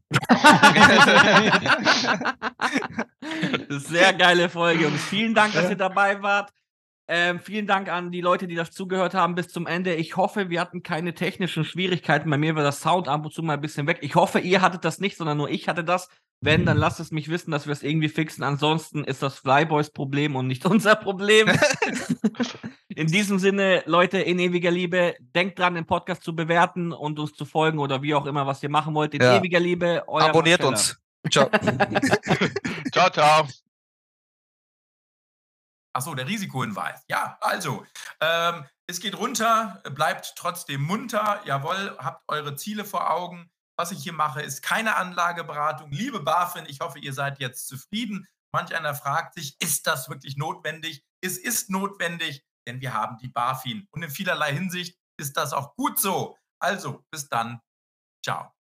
Sehr geile Folge und vielen Dank, dass ihr dabei wart. Ähm, vielen Dank an die Leute, die das zugehört haben bis zum Ende. Ich hoffe, wir hatten keine technischen Schwierigkeiten. Bei mir war das Sound ab und zu mal ein bisschen weg. Ich hoffe, ihr hattet das nicht, sondern nur ich hatte das. Wenn, dann lasst es mich wissen, dass wir es irgendwie fixen. Ansonsten ist das Flyboys Problem und nicht unser Problem. In diesem Sinne, Leute, in ewiger Liebe, denkt dran, den Podcast zu bewerten und uns zu folgen oder wie auch immer, was ihr machen wollt. In
Ja.
ewiger Liebe, euer
Abonniert
Marcella.
uns. Ciao.
Ciao, ciao.
Achso, der Risikohinweis. Ja, also, ähm, es geht runter, bleibt trotzdem munter. Jawohl, habt eure Ziele vor Augen. Was ich hier mache, ist keine Anlageberatung. Liebe BaFin, ich hoffe, ihr seid jetzt zufrieden. Manch einer fragt sich, ist das wirklich notwendig? Es ist notwendig, denn wir haben die BaFin. Und in vielerlei Hinsicht ist das auch gut so. Also, bis dann. Ciao.